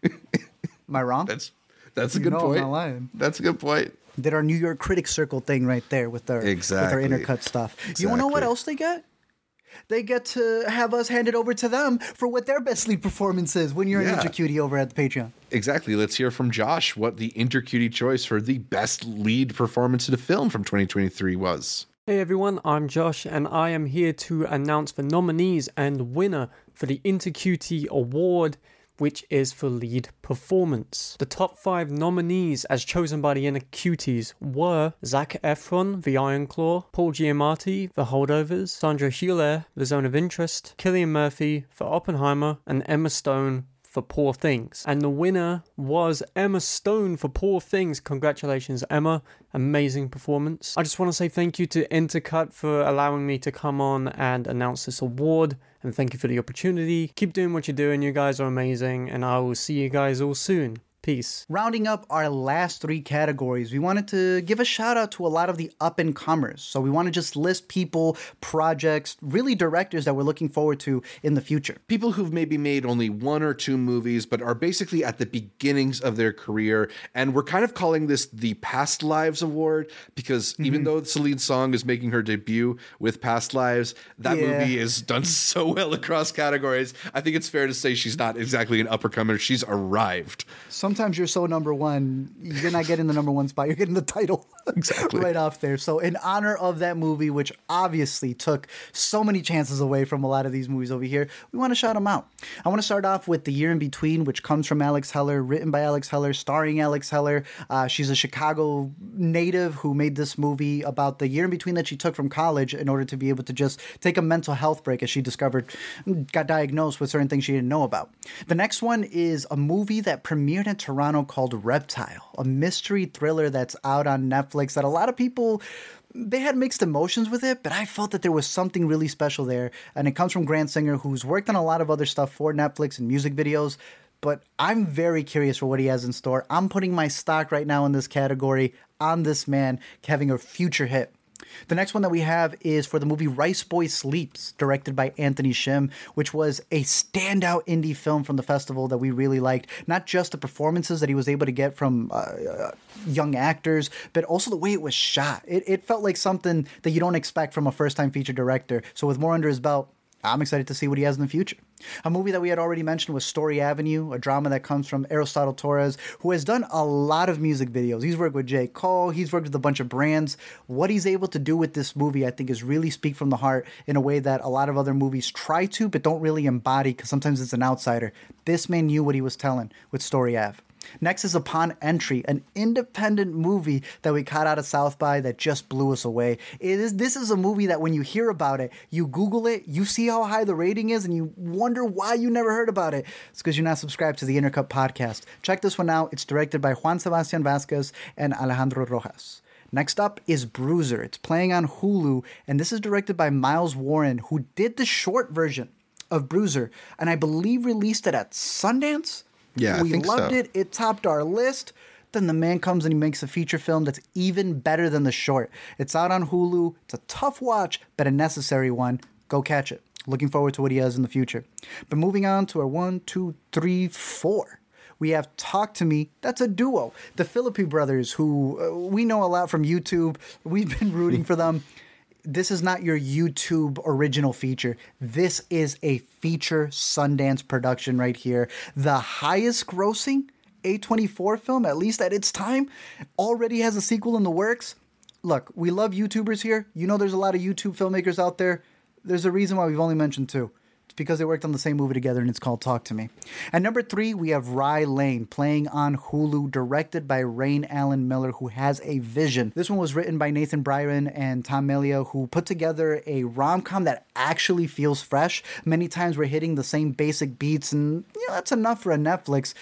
Am I wrong? That's that's a You good know I'm point. not lying. That's a good point. Did our New York Critics Circle thing right there with our Exactly. with our intercut stuff. You want to know what Exactly. else they get? They get to have us hand it over to them for what their best lead performance is when you're Yeah. an Ninja Cutie over at the Patreon. Exactly. Let's hear from Josh what the Intercutie choice for the best lead performance in a film from twenty twenty-three was. Hey everyone, I'm Josh and I am here to announce the nominees and winner for the Intercutie Award, which is for lead performance. The top five nominees as chosen by the Intercuties were Zac Efron, The Iron Claw, Paul Giamatti, The Holdovers, Sandra Hüller, The Zone of Interest, Cillian Murphy for Oppenheimer, and Emma Stone for Poor Things. And the winner was Emma Stone for Poor Things. Congratulations, Emma. Amazing performance. I just want to say thank you to Intercut for allowing me to come on and announce this award. And thank you for the opportunity. Keep doing what you're doing. You guys are amazing. And I will see you guys all soon. Peace. Rounding up our last three categories, we wanted to give a shout out to a lot of the up and comers. So we want to just list people, projects, really directors that we're looking forward to in the future. People who've maybe made only one or two movies, but are basically at the beginnings of their career. And we're kind of calling this the Past Lives Award because mm-hmm. even though Celine's Song is making her debut with Past Lives, that Yeah. movie is done so well across categories. I think it's fair to say she's not exactly an uppercomer. She's arrived. Sometimes you're so number one, you're not getting the number one spot, you're getting the title exactly right off there. So in honor of that movie, which obviously took so many chances away from a lot of these movies over here, we want to shout them out. I want to start off with The Year in Between, which comes from Alex Heller, written by Alex Heller, starring Alex Heller. Uh, she's a Chicago native who made this movie about the year in between that she took from college in order to be able to just take a mental health break as she discovered, got diagnosed with certain things she didn't know about. The next one is a movie that premiered in Toronto called Reptile, a mystery thriller that's out on Netflix that a lot of people, they had mixed emotions with it, but I felt that there was something really special there. And it comes from Grant Singer, who's worked on a lot of other stuff for Netflix and music videos. But I'm very curious for what he has in store. I'm putting my stock right now in this category on this man having a future hit. The next one that we have is for the movie Rice Boy Sleeps, directed by Anthony Shim, which was a standout indie film from the festival that we really liked. Not just the performances that he was able to get from uh, uh, young actors, but also the way it was shot. It, it felt like something that you don't expect from a first-time feature director. So with more under his belt, I'm excited to see what he has in the future. A movie that we had already mentioned was Story Avenue, a drama that comes from Aristotle Torres, who has done a lot of music videos. He's worked with J. Cole, he's worked with a bunch of brands. What he's able to do with this movie, I think, is really speak from the heart in a way that a lot of other movies try to, but don't really embody, because sometimes it's an outsider. This man knew what he was telling with Story Ave. Next is Upon Entry, an independent movie that we caught out of South by that just blew us away. It is This is a movie that when you hear about it, you Google it, you see how high the rating is, and you wonder why you never heard about it. It's because you're not subscribed to the Intercut podcast. Check this one out. It's directed by Juan Sebastian Vasquez and Alejandro Rojas. Next up is Bruiser. It's playing on Hulu, and this is directed by Miles Warren, who did the short version of Bruiser, and I believe released it at Sundance. Yeah, I we think loved so. it. It topped our list. Then the man comes and he makes a feature film that's even better than the short. It's out on Hulu. It's a tough watch, but a necessary one. Go catch it. Looking forward to what he has in the future. But moving on to our one, two, three, four. We have Talk to Me. That's a duo. The Philippi brothers, who uh, we know a lot from YouTube. We've been rooting for them. This is not your YouTube original feature. This is a feature Sundance production right here. The highest grossing A twenty-four film, at least at its time, already has a sequel in the works. Look, we love YouTubers here. You know there's a lot of YouTube filmmakers out there. There's a reason why we've only mentioned two. It's because they worked on the same movie together, and it's called Talk to Me. At number three, we have Rye Lane, playing on Hulu, directed by Rain Allen Miller, who has a vision. This one was written by Nathan Byron and Tom Melia, who put together a rom-com that actually feels fresh. Many times we're hitting the same basic beats, and you know that's enough for a Netflix.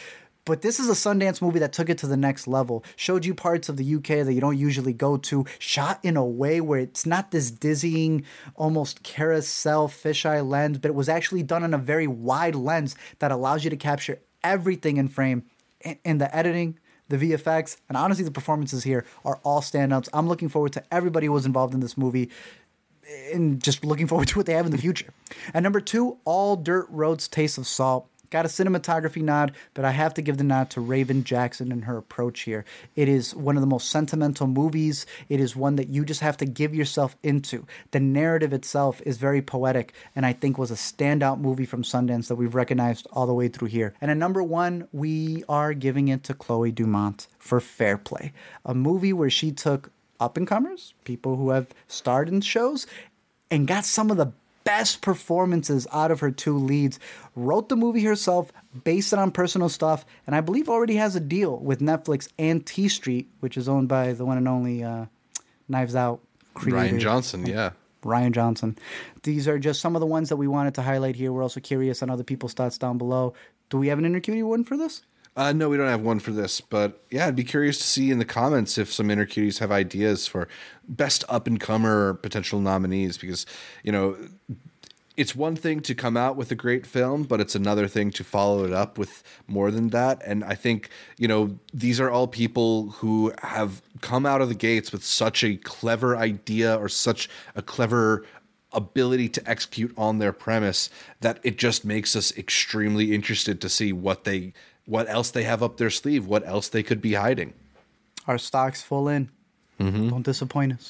But this is a Sundance movie that took it to the next level, showed you parts of the U K that you don't usually go to, shot in a way where it's not this dizzying, almost carousel fisheye lens, but it was actually done on a very wide lens that allows you to capture everything in frame. In, in the editing, the V F X, and honestly the performances here are all standouts. I'm looking forward to everybody who was involved in this movie and just looking forward to what they have in the future. And number two, All Dirt Roads Taste of Salt. Got a cinematography nod, but I have to give the nod to Raven Jackson and her approach here. It is one of the most sentimental movies. It is one that you just have to give yourself into. The narrative itself is very poetic, and I think was a standout movie from Sundance that we've recognized all the way through here. And at number one, we are giving it to Chloe Dumont for Fair Play, a movie where she took up-and-comers, people who have starred in shows, and got some of the best performances out of her two leads, wrote the movie herself, based it on personal stuff, and I believe already has a deal with Netflix and T Street, which is owned by the one and only uh, Knives Out creator. Ryan Johnson, yeah. Ryan Johnson. These are just some of the ones that we wanted to highlight here. We're also curious on other people's thoughts down below. Do we have an Intercutie one for this? Uh, no, we don't have one for this, but yeah, I'd be curious to see in the comments if some intercuties have ideas for best up-and-comer potential nominees, because, you know, it's one thing to come out with a great film, but it's another thing to follow it up with more than that. And I think, you know, these are all people who have come out of the gates with such a clever idea or such a clever ability to execute on their premise that it just makes us extremely interested to see what they what else they have up their sleeve, what else they could be hiding. Our stock's full in. Mm-hmm. Don't disappoint us.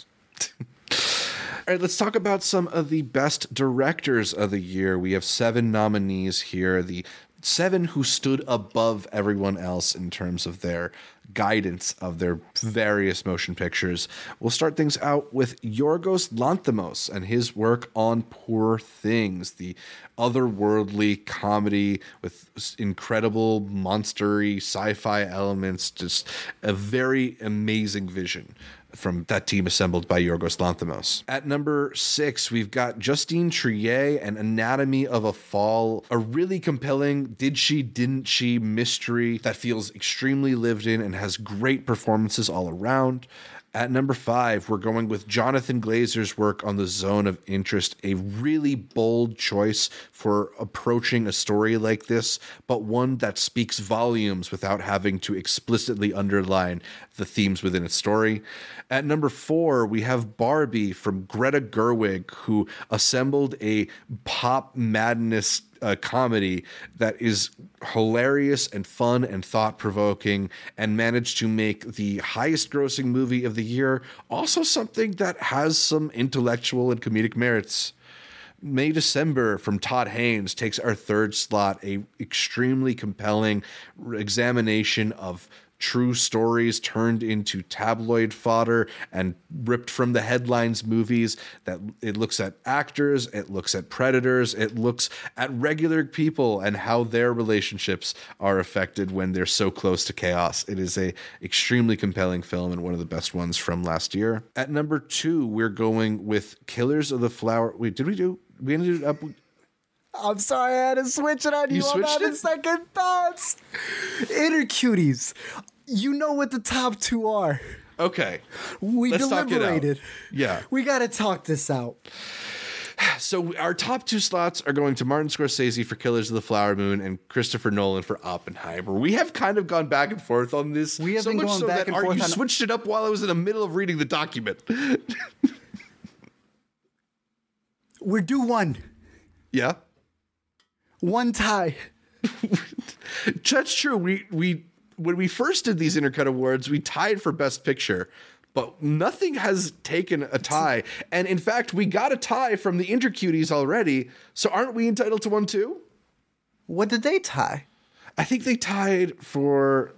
All right, let's talk about some of the best directors of the year. We have seven nominees here. The seven who stood above everyone else in terms of their guidance of their various motion pictures. We'll start things out with Yorgos Lanthimos and his work on Poor Things, the otherworldly comedy with incredible monstery sci-fi elements, just a very amazing vision from that team assembled by Yorgos Lanthimos. At number six, we've got Justine Triet and Anatomy of a Fall, a really compelling did she, didn't she mystery that feels extremely lived in and has great performances all around. At number five, we're going with Jonathan Glazer's work on The Zone of Interest, a really bold choice for approaching a story like this, but one that speaks volumes without having to explicitly underline the themes within its story. At number four, we have Barbie from Greta Gerwig, who assembled a pop madness a comedy that is hilarious and fun and thought-provoking and managed to make the highest grossing movie of the year also something that has some intellectual and comedic merits. May December from Todd Haynes takes our third slot, a extremely compelling examination of true stories turned into tabloid fodder and ripped from the headlines movies. That it looks at actors, it looks at predators, it looks at regular people and how their relationships are affected when they're so close to chaos. It is a extremely compelling film and one of the best ones from last year. At number two, we're going with Killers of the Flower. Wait, did we do? We ended up. I'm sorry, I had to switch it on you. You I'm switched having it? second thoughts. Intercuties. You know what the top two are. Okay. We Let's talk it out. deliberated. Yeah. We got to talk this out. So our top two slots are going to Martin Scorsese for Killers of the Flower Moon and Christopher Nolan for Oppenheimer. We have kind of gone back and forth on this. We have so been much going so back that and Art, forth you on- switched it up while I was in the middle of reading the document. We're due one. Yeah. One tie. That's true. We we when we first did these Intercut Awards, we tied for Best Picture, but nothing has taken a tie. And in fact, we got a tie from the Intercuties already. So aren't we entitled to one too? What did they tie? I think they tied for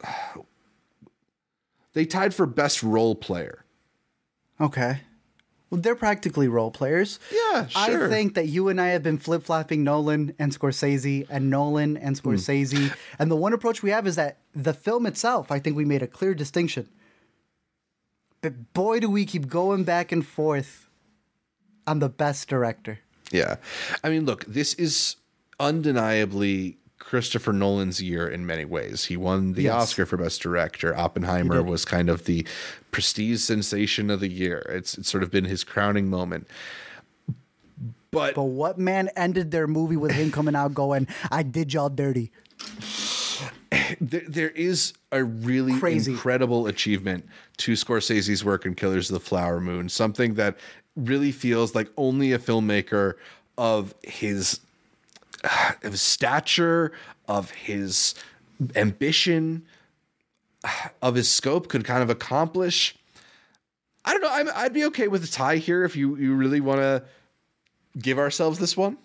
they tied for Best Role Player. Okay. Well, they're practically role players. Yeah, sure. I think that you and I have been flip-flopping Nolan and Scorsese and Nolan and Scorsese. Mm. And the one approach we have is that the film itself, I think we made a clear distinction. But boy, do we keep going back and forth on the best director. Yeah. I mean, look, this is undeniably Christopher Nolan's year in many ways. He won the Yes. Oscar for Best Director. Oppenheimer was kind of the prestige sensation of the year. It's, it's sort of been his crowning moment. But But what man ended their movie with him coming out going, I did y'all dirty? there, there is a really Crazy. incredible achievement to Scorsese's work in Killers of the Flower Moon, something that really feels like only a filmmaker of his of his stature, of his ambition, of his scope could kind of accomplish. I don't know. I'm, I'd be okay with a tie here if you, you really want to give ourselves this one.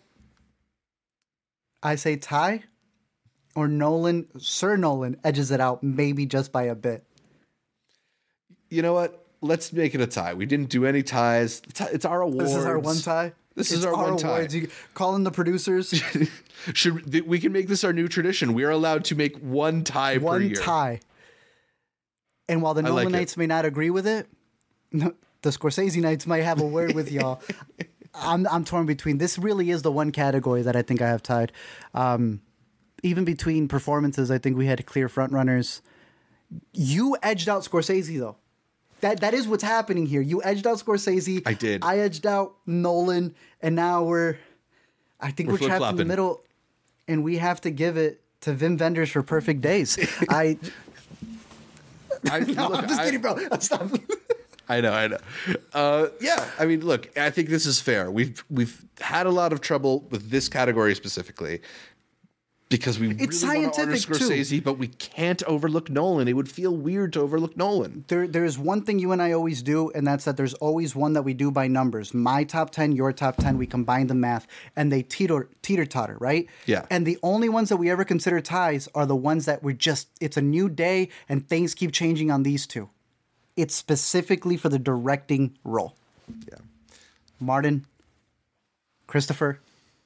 I say tie, or Nolan, Sir Nolan edges it out maybe just by a bit. You know what? Let's make it a tie. We didn't do any ties. It's, it's our awards. This is our one tie. This It's is our, one tie. awards. You call in the producers. Should th- we can make this our new tradition? We are allowed to make one tie per One year. tie. And while the I like it. Nolanites may not agree with it, no, the Scorsese Knights might have a word with y'all. I'm I'm torn between. This really is the one category that I think I have tied. Um, even between performances, I think we had clear front runners. You edged out Scorsese though. That that is what's happening here. You edged out Scorsese. I did. I edged out Nolan, and now we're. I think We're we're, trapped in the flip-flopping. middle, and we have to give it to Wim Wenders for Perfect Days. I. I, no, look, I'm just I- kidding, bro. Stop. I know, I know. Uh, yeah, I mean, look, I think this is fair. We've we've had a lot of trouble with this category specifically because we It's really want to honor scientific, too. Scorsese, but we can't overlook Nolan. It would feel weird to overlook Nolan. There, there's one thing you and I always do, and that's that there's always one that we do by numbers. My top ten, your top ten, we combine the math, and they teeter, teeter-totter, right? Yeah. And the only ones that we ever consider ties are the ones that we're just, it's a new day, and things keep changing on these two. It's specifically for the directing role. Yeah. Martin, Christopher,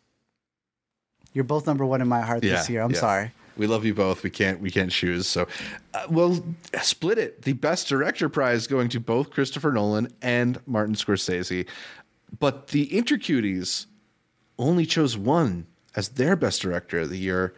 you're both number one in my heart this year. I'm yeah. sorry. We love you both. We can't we can't choose. So, uh, we'll split it. The Best Director prize going to both Christopher Nolan and Martin Scorsese. But the Intercuties only chose one as their Best Director of the year.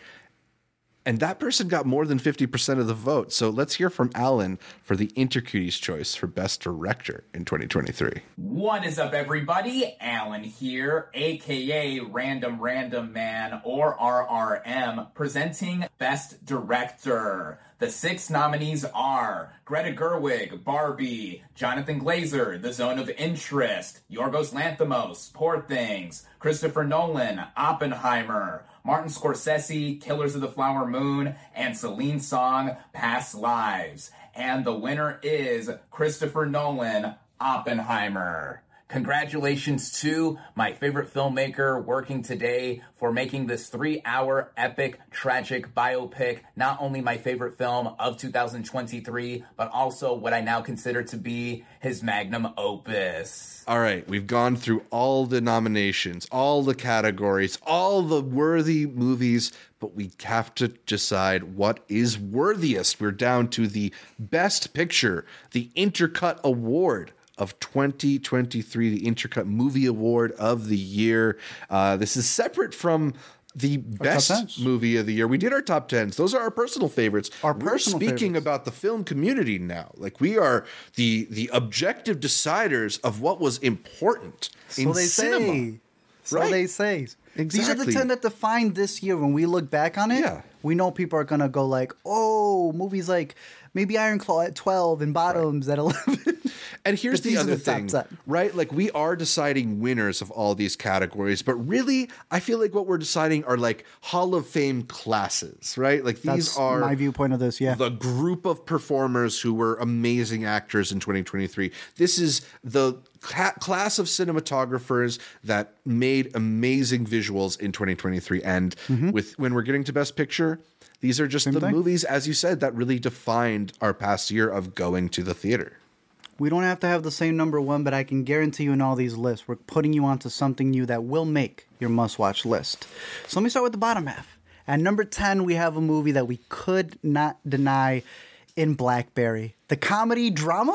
And that person got more than fifty percent of the vote. So let's hear from Alan for the Intercuties choice for Best Director in twenty twenty-three. What is up, everybody? Alan here, aka Random Random Man or R R M, presenting Best Director. The six nominees are Greta Gerwig, Barbie, Jonathan Glazer, The Zone of Interest, Yorgos Lanthimos, Poor Things, Christopher Nolan, Oppenheimer, Martin Scorsese, Killers of the Flower Moon, and Celine Song, Past Lives. And the winner is Christopher Nolan, Oppenheimer. Congratulations to my favorite filmmaker working today for making this three-hour epic, tragic biopic not only my favorite film of two thousand twenty-three, but also what I now consider to be his magnum opus. All right, we've gone through all the nominations, all the categories, all the worthy movies, but we have to decide what is worthiest. We're down to the Best Picture, the Intercut Award of twenty twenty-three, the Intercut Movie Award of the year. Uh, this is separate from the best movie of the year. We did our top tens. Those are our personal favorites. Our personal We're speaking favorites. about the film community now. Like we are the the objective deciders of what was important So in they cinema. say. So Right. they say. These are the Exactly. ten that defined this year. When we look back on it, Yeah. we know people are gonna go like, "Oh, movies like maybe Iron Claw at twelve and Bottoms at eleven." And here's But the these are other the top thing, ten. right? Like we are deciding winners of all these categories, but really, I feel like what we're deciding are like Hall of Fame classes, right? Like these That's are my viewpoint of this. Yeah, the group of performers who were amazing actors in twenty twenty-three. This is the ca- class of cinematographers that made amazing visuals in twenty twenty-three. And Mhm. with when we're getting to Best Picture, these are just Same the thing. movies, as you said, that really defined our past year of going to the theater. we don't have to have the same number one, but I can guarantee you in all these lists, we're putting you onto something new that will make your must-watch list. So let me start with the bottom half. At number ten, we have a movie that we could not deny in Blackberry, the comedy drama.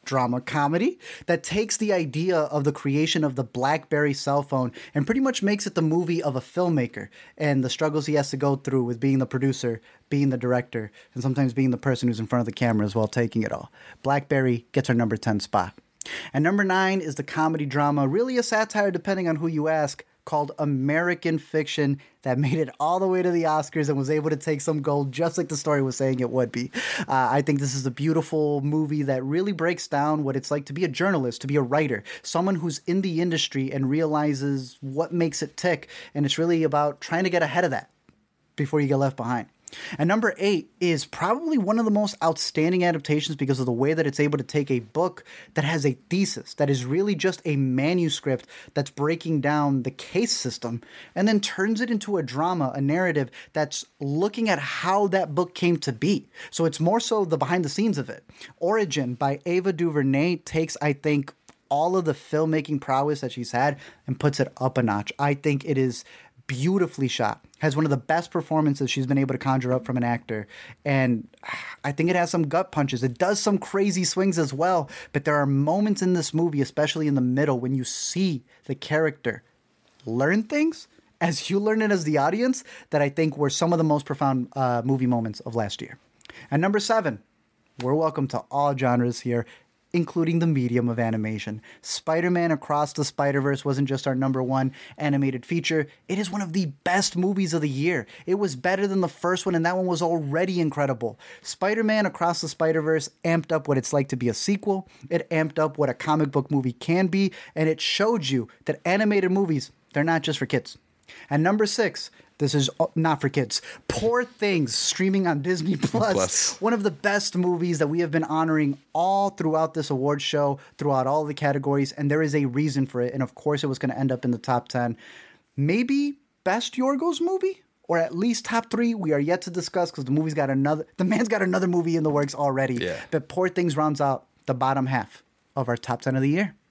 drama comedy that takes the idea of the creation of the BlackBerry cell phone and pretty much makes it the movie of a filmmaker and the struggles he has to go through with being the producer, being the director, and sometimes being the person who's in front of the camera as well, taking it all. BlackBerry gets our number ten spot. And number nine is the comedy drama, really a satire depending on who you ask, called American Fiction, that made it all the way to the Oscars and was able to take some gold, just like the story was saying it would be. Uh, I think this is a beautiful movie that really breaks down what it's like to be a journalist, to be a writer, someone who's in the industry and realizes what makes it tick. And it's really about trying to get ahead of that before you get left behind. And number eight is probably one of the most outstanding adaptations because of the way that it's able to take a book that has a thesis, that is really just a manuscript that's breaking down the case system, and then turns it into a drama, a narrative that's looking at how that book came to be. So it's more so the behind the scenes of it. Origin by Ava DuVernay takes, I think, all of the filmmaking prowess that she's had and puts it up a notch. I think it is beautifully shot, has one of the best performances she's been able to conjure up from an actor, and I think it has some gut punches. It does some crazy swings as well, but there are moments in this movie, especially in the middle, when you see the character learn things as you learn it as the audience, that I think were some of the most profound uh, movie moments of last year. And number seven, we're welcome to all genres here, including the medium of animation. Spider-Man Across the Spider-Verse wasn't just our number one animated feature. It is one of the best movies of the year. It was better than the first one, and that one was already incredible. Spider-Man Across the Spider-Verse amped up what it's like to be a sequel. It amped up what a comic book movie can be, and it showed you that animated movies, they're not just for kids. And number six, this is not for kids. Poor Things, streaming on Disney Plus. Plus. One of the best movies that we have been honoring all throughout this award show, throughout all the categories, and there is a reason for it. And of course, it was going to end up in the top ten. Maybe best Yorgos movie, or at least top three. We are yet to discuss because the movie's got another. The man's got another movie in the works already. Yeah. But Poor Things rounds out the bottom half of our top ten of the year.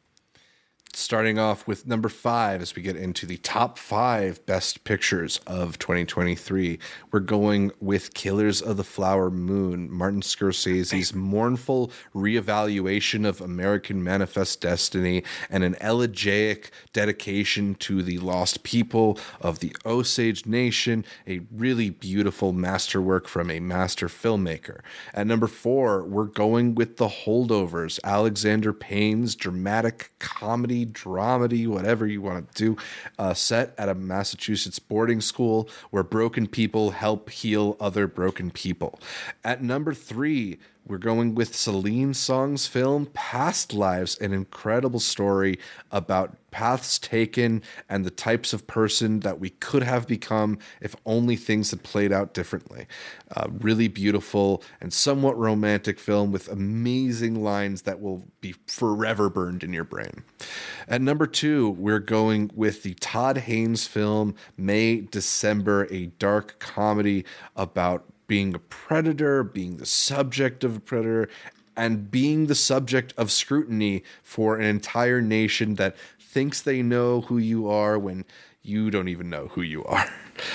Starting off with number five as we get into the top five best pictures of twenty twenty-three. We're going with Killers of the Flower Moon, Martin Scorsese's mournful reevaluation of American Manifest Destiny and an elegiac dedication to the lost people of the Osage Nation, a really beautiful masterwork from a master filmmaker. At number four, we're going with The Holdovers, Alexander Payne's dramatic comedy dramedy, whatever you want to do, uh, set at a Massachusetts boarding school where broken people help heal other broken people. At number three, we're going with Celine Song's film Past Lives, an incredible story about paths taken and the types of person that we could have become if only things had played out differently. Uh, really beautiful and somewhat romantic film with amazing lines that will be forever burned in your brain. At number two, we're going with the Todd Haynes film May December, a dark comedy about being a predator, being the subject of a predator, and being the subject of scrutiny for an entire nation that thinks they know who you are when you don't even know who you are.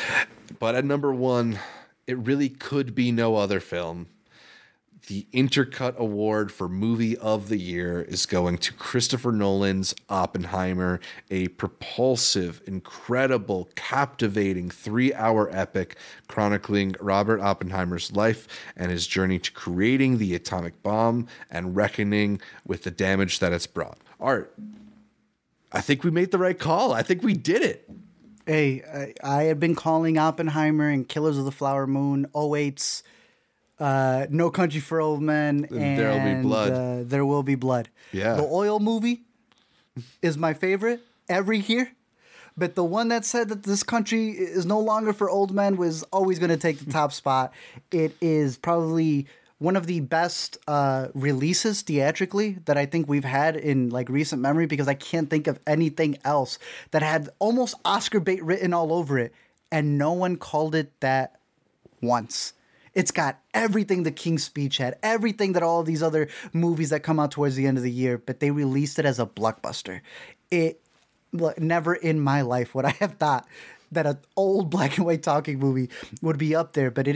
But at number one, it really could be no other film. The Intercut Award for Movie of the Year is going to Christopher Nolan's Oppenheimer, a propulsive, incredible, captivating three-hour epic chronicling Robert Oppenheimer's life and his journey to creating the atomic bomb and reckoning with the damage that it's brought. Art, I think we made the right call. I think we did it. Hey, I, I had been calling Oppenheimer and Killers of the Flower Moon oh eight's Uh, No Country for Old Men, and There'll Be Blood. Uh, There Will Be Blood. Yeah. The oil movie is my favorite every year, but the one that said that this country is no longer for old men was always going to take the top spot. It is probably one of the best uh, releases theatrically that I think we've had in like recent memory, because I can't think of anything else that had almost Oscar bait written all over it, and no one called it that once. It's got everything the King's Speech had, everything that all of these other movies that come out towards the end of the year, but they released it as a blockbuster. It well, never in my life would I have thought that an old black and white talking movie would be up there, but it is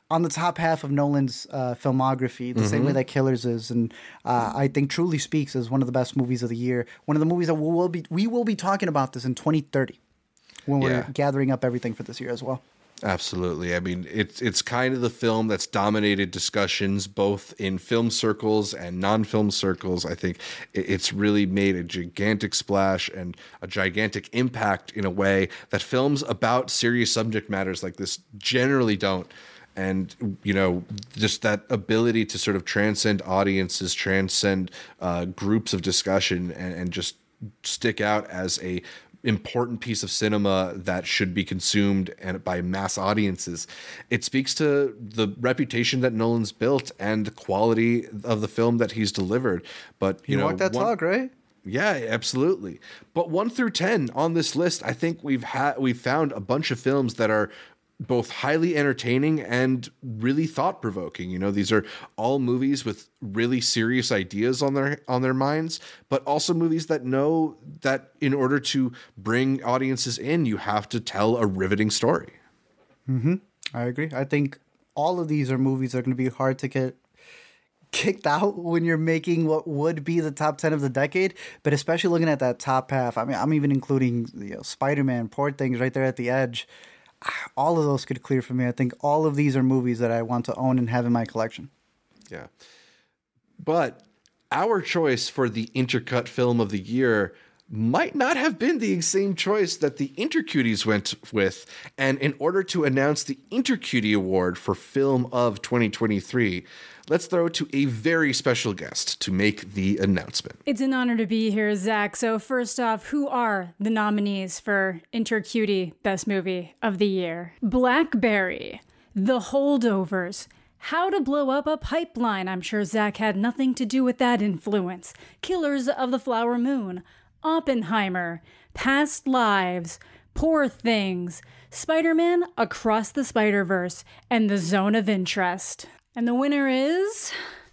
on the top half of Nolan's uh, filmography, the same way that Killers is, and uh, I think truly speaks as one of the best movies of the year. One of the movies that we will be we will be talking about this in twenty thirty when we're Yeah. gathering up everything for this year as well. Absolutely. I mean, it's it's kind of the film that's dominated discussions both in film circles and non-film circles. I think it- it's really made a gigantic splash and a gigantic impact in a way that films about serious subject matters like this generally don't. And, you know, just that ability to sort of transcend audiences, transcend uh, groups of discussion, and, and just stick out as a important piece of cinema that should be consumed and by mass audiences. It speaks to the reputation that Nolan's built and the quality of the film that he's delivered. But you, You know, walk that one- talk, right? Yeah, absolutely. But one through ten on this list, I think we've had we've found a bunch of films that are both highly entertaining and really thought provoking. You know, these are all movies with really serious ideas on their on their minds, but also movies that know that in order to bring audiences in, you have to tell a riveting story. Mm-hmm. I agree. I think all of these are movies that are going to be hard to get kicked out when you're making what would be the top ten of the decade, but especially looking at that top half. I mean, I'm even including, you know, Spider-Man, Poor Things right there at the edge. All of those could clear for me. I think all of these are movies that I want to own and have in my collection. Yeah. But our choice for the Intercut Film of the Year might not have been the same choice that the Intercuties went with. And in order to announce the Intercutie Award for Film of twenty twenty-three, let's throw it to a very special guest to make the announcement. It's an honor to be here, Zach. So first off, who are the nominees for Intercutie Best Movie of the Year? Blackberry, The Holdovers, How to Blow Up a Pipeline. I'm sure Zach had nothing to do with that influence. Killers of the Flower Moon, Oppenheimer, Past Lives, Poor Things, Spider-Man Across the Spider-Verse, and The Zone of Interest. And the winner is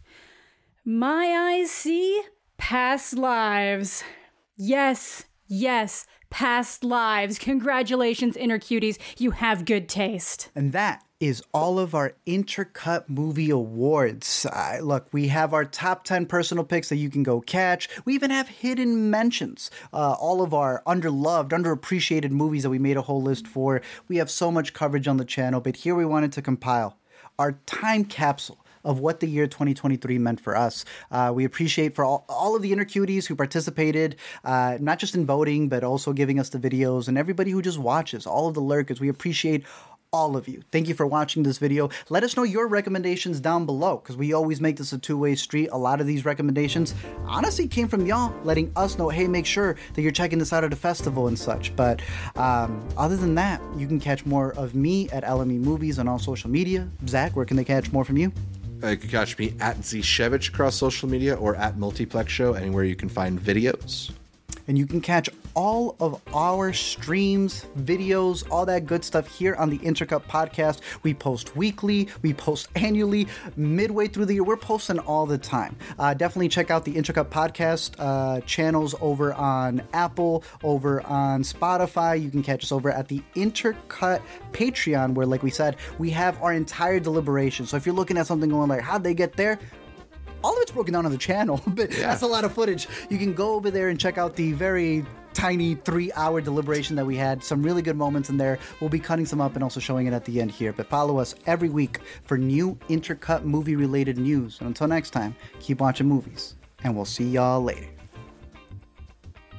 My Eyes See Past Lives. Yes, yes, Past Lives. Congratulations, Intercuties. You have good taste. And that is all of our Intercut Movie Awards. Uh, look, we have our top ten personal picks that you can go catch. We even have hidden mentions. Uh, all of our underloved, underappreciated movies that we made a whole list for. We have so much coverage on the channel, but here we wanted to compile our time capsule of what the year twenty twenty-three meant for us. Uh, we appreciate for all, all of the Intercuties who participated, uh, not just in voting, but also giving us the videos, and everybody who just watches, all of the lurkers. We appreciate all of you. Thank you for watching this video. Let us know your recommendations down below, because we always make this a two-way street. A lot of these recommendations honestly came from y'all letting us know, hey, make sure that you're checking this out at a festival and such. But um, other than that, you can catch more of me at L M E Movies on all social media. Zach, where can they catch more from you? Uh, you can catch me at Zshevich across social media or at Multiplex Show, anywhere you can find videos. And you can catch all of our streams, videos, all that good stuff here on the Intercut Podcast. We post weekly, we post annually, midway through the year. We're posting all the time. Uh, definitely check out the Intercut Podcast uh, channels over on Apple, over on Spotify. You can catch us over at the Intercut Patreon, where, like we said, we have our entire deliberation. So if you're looking at something going like, how'd they get there? All of it's broken down on the channel, but Yeah. that's a lot of footage. You can go over there and check out the very tiny three-hour deliberation that we had. Some really good moments in there. We'll be cutting some up and also showing it at the end here. But follow us every week for new Intercut movie-related news. And until next time, keep watching movies, and we'll see y'all later.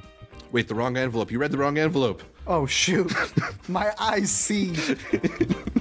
Wait, the wrong envelope. You read the wrong envelope. Oh, shoot. My eyes see.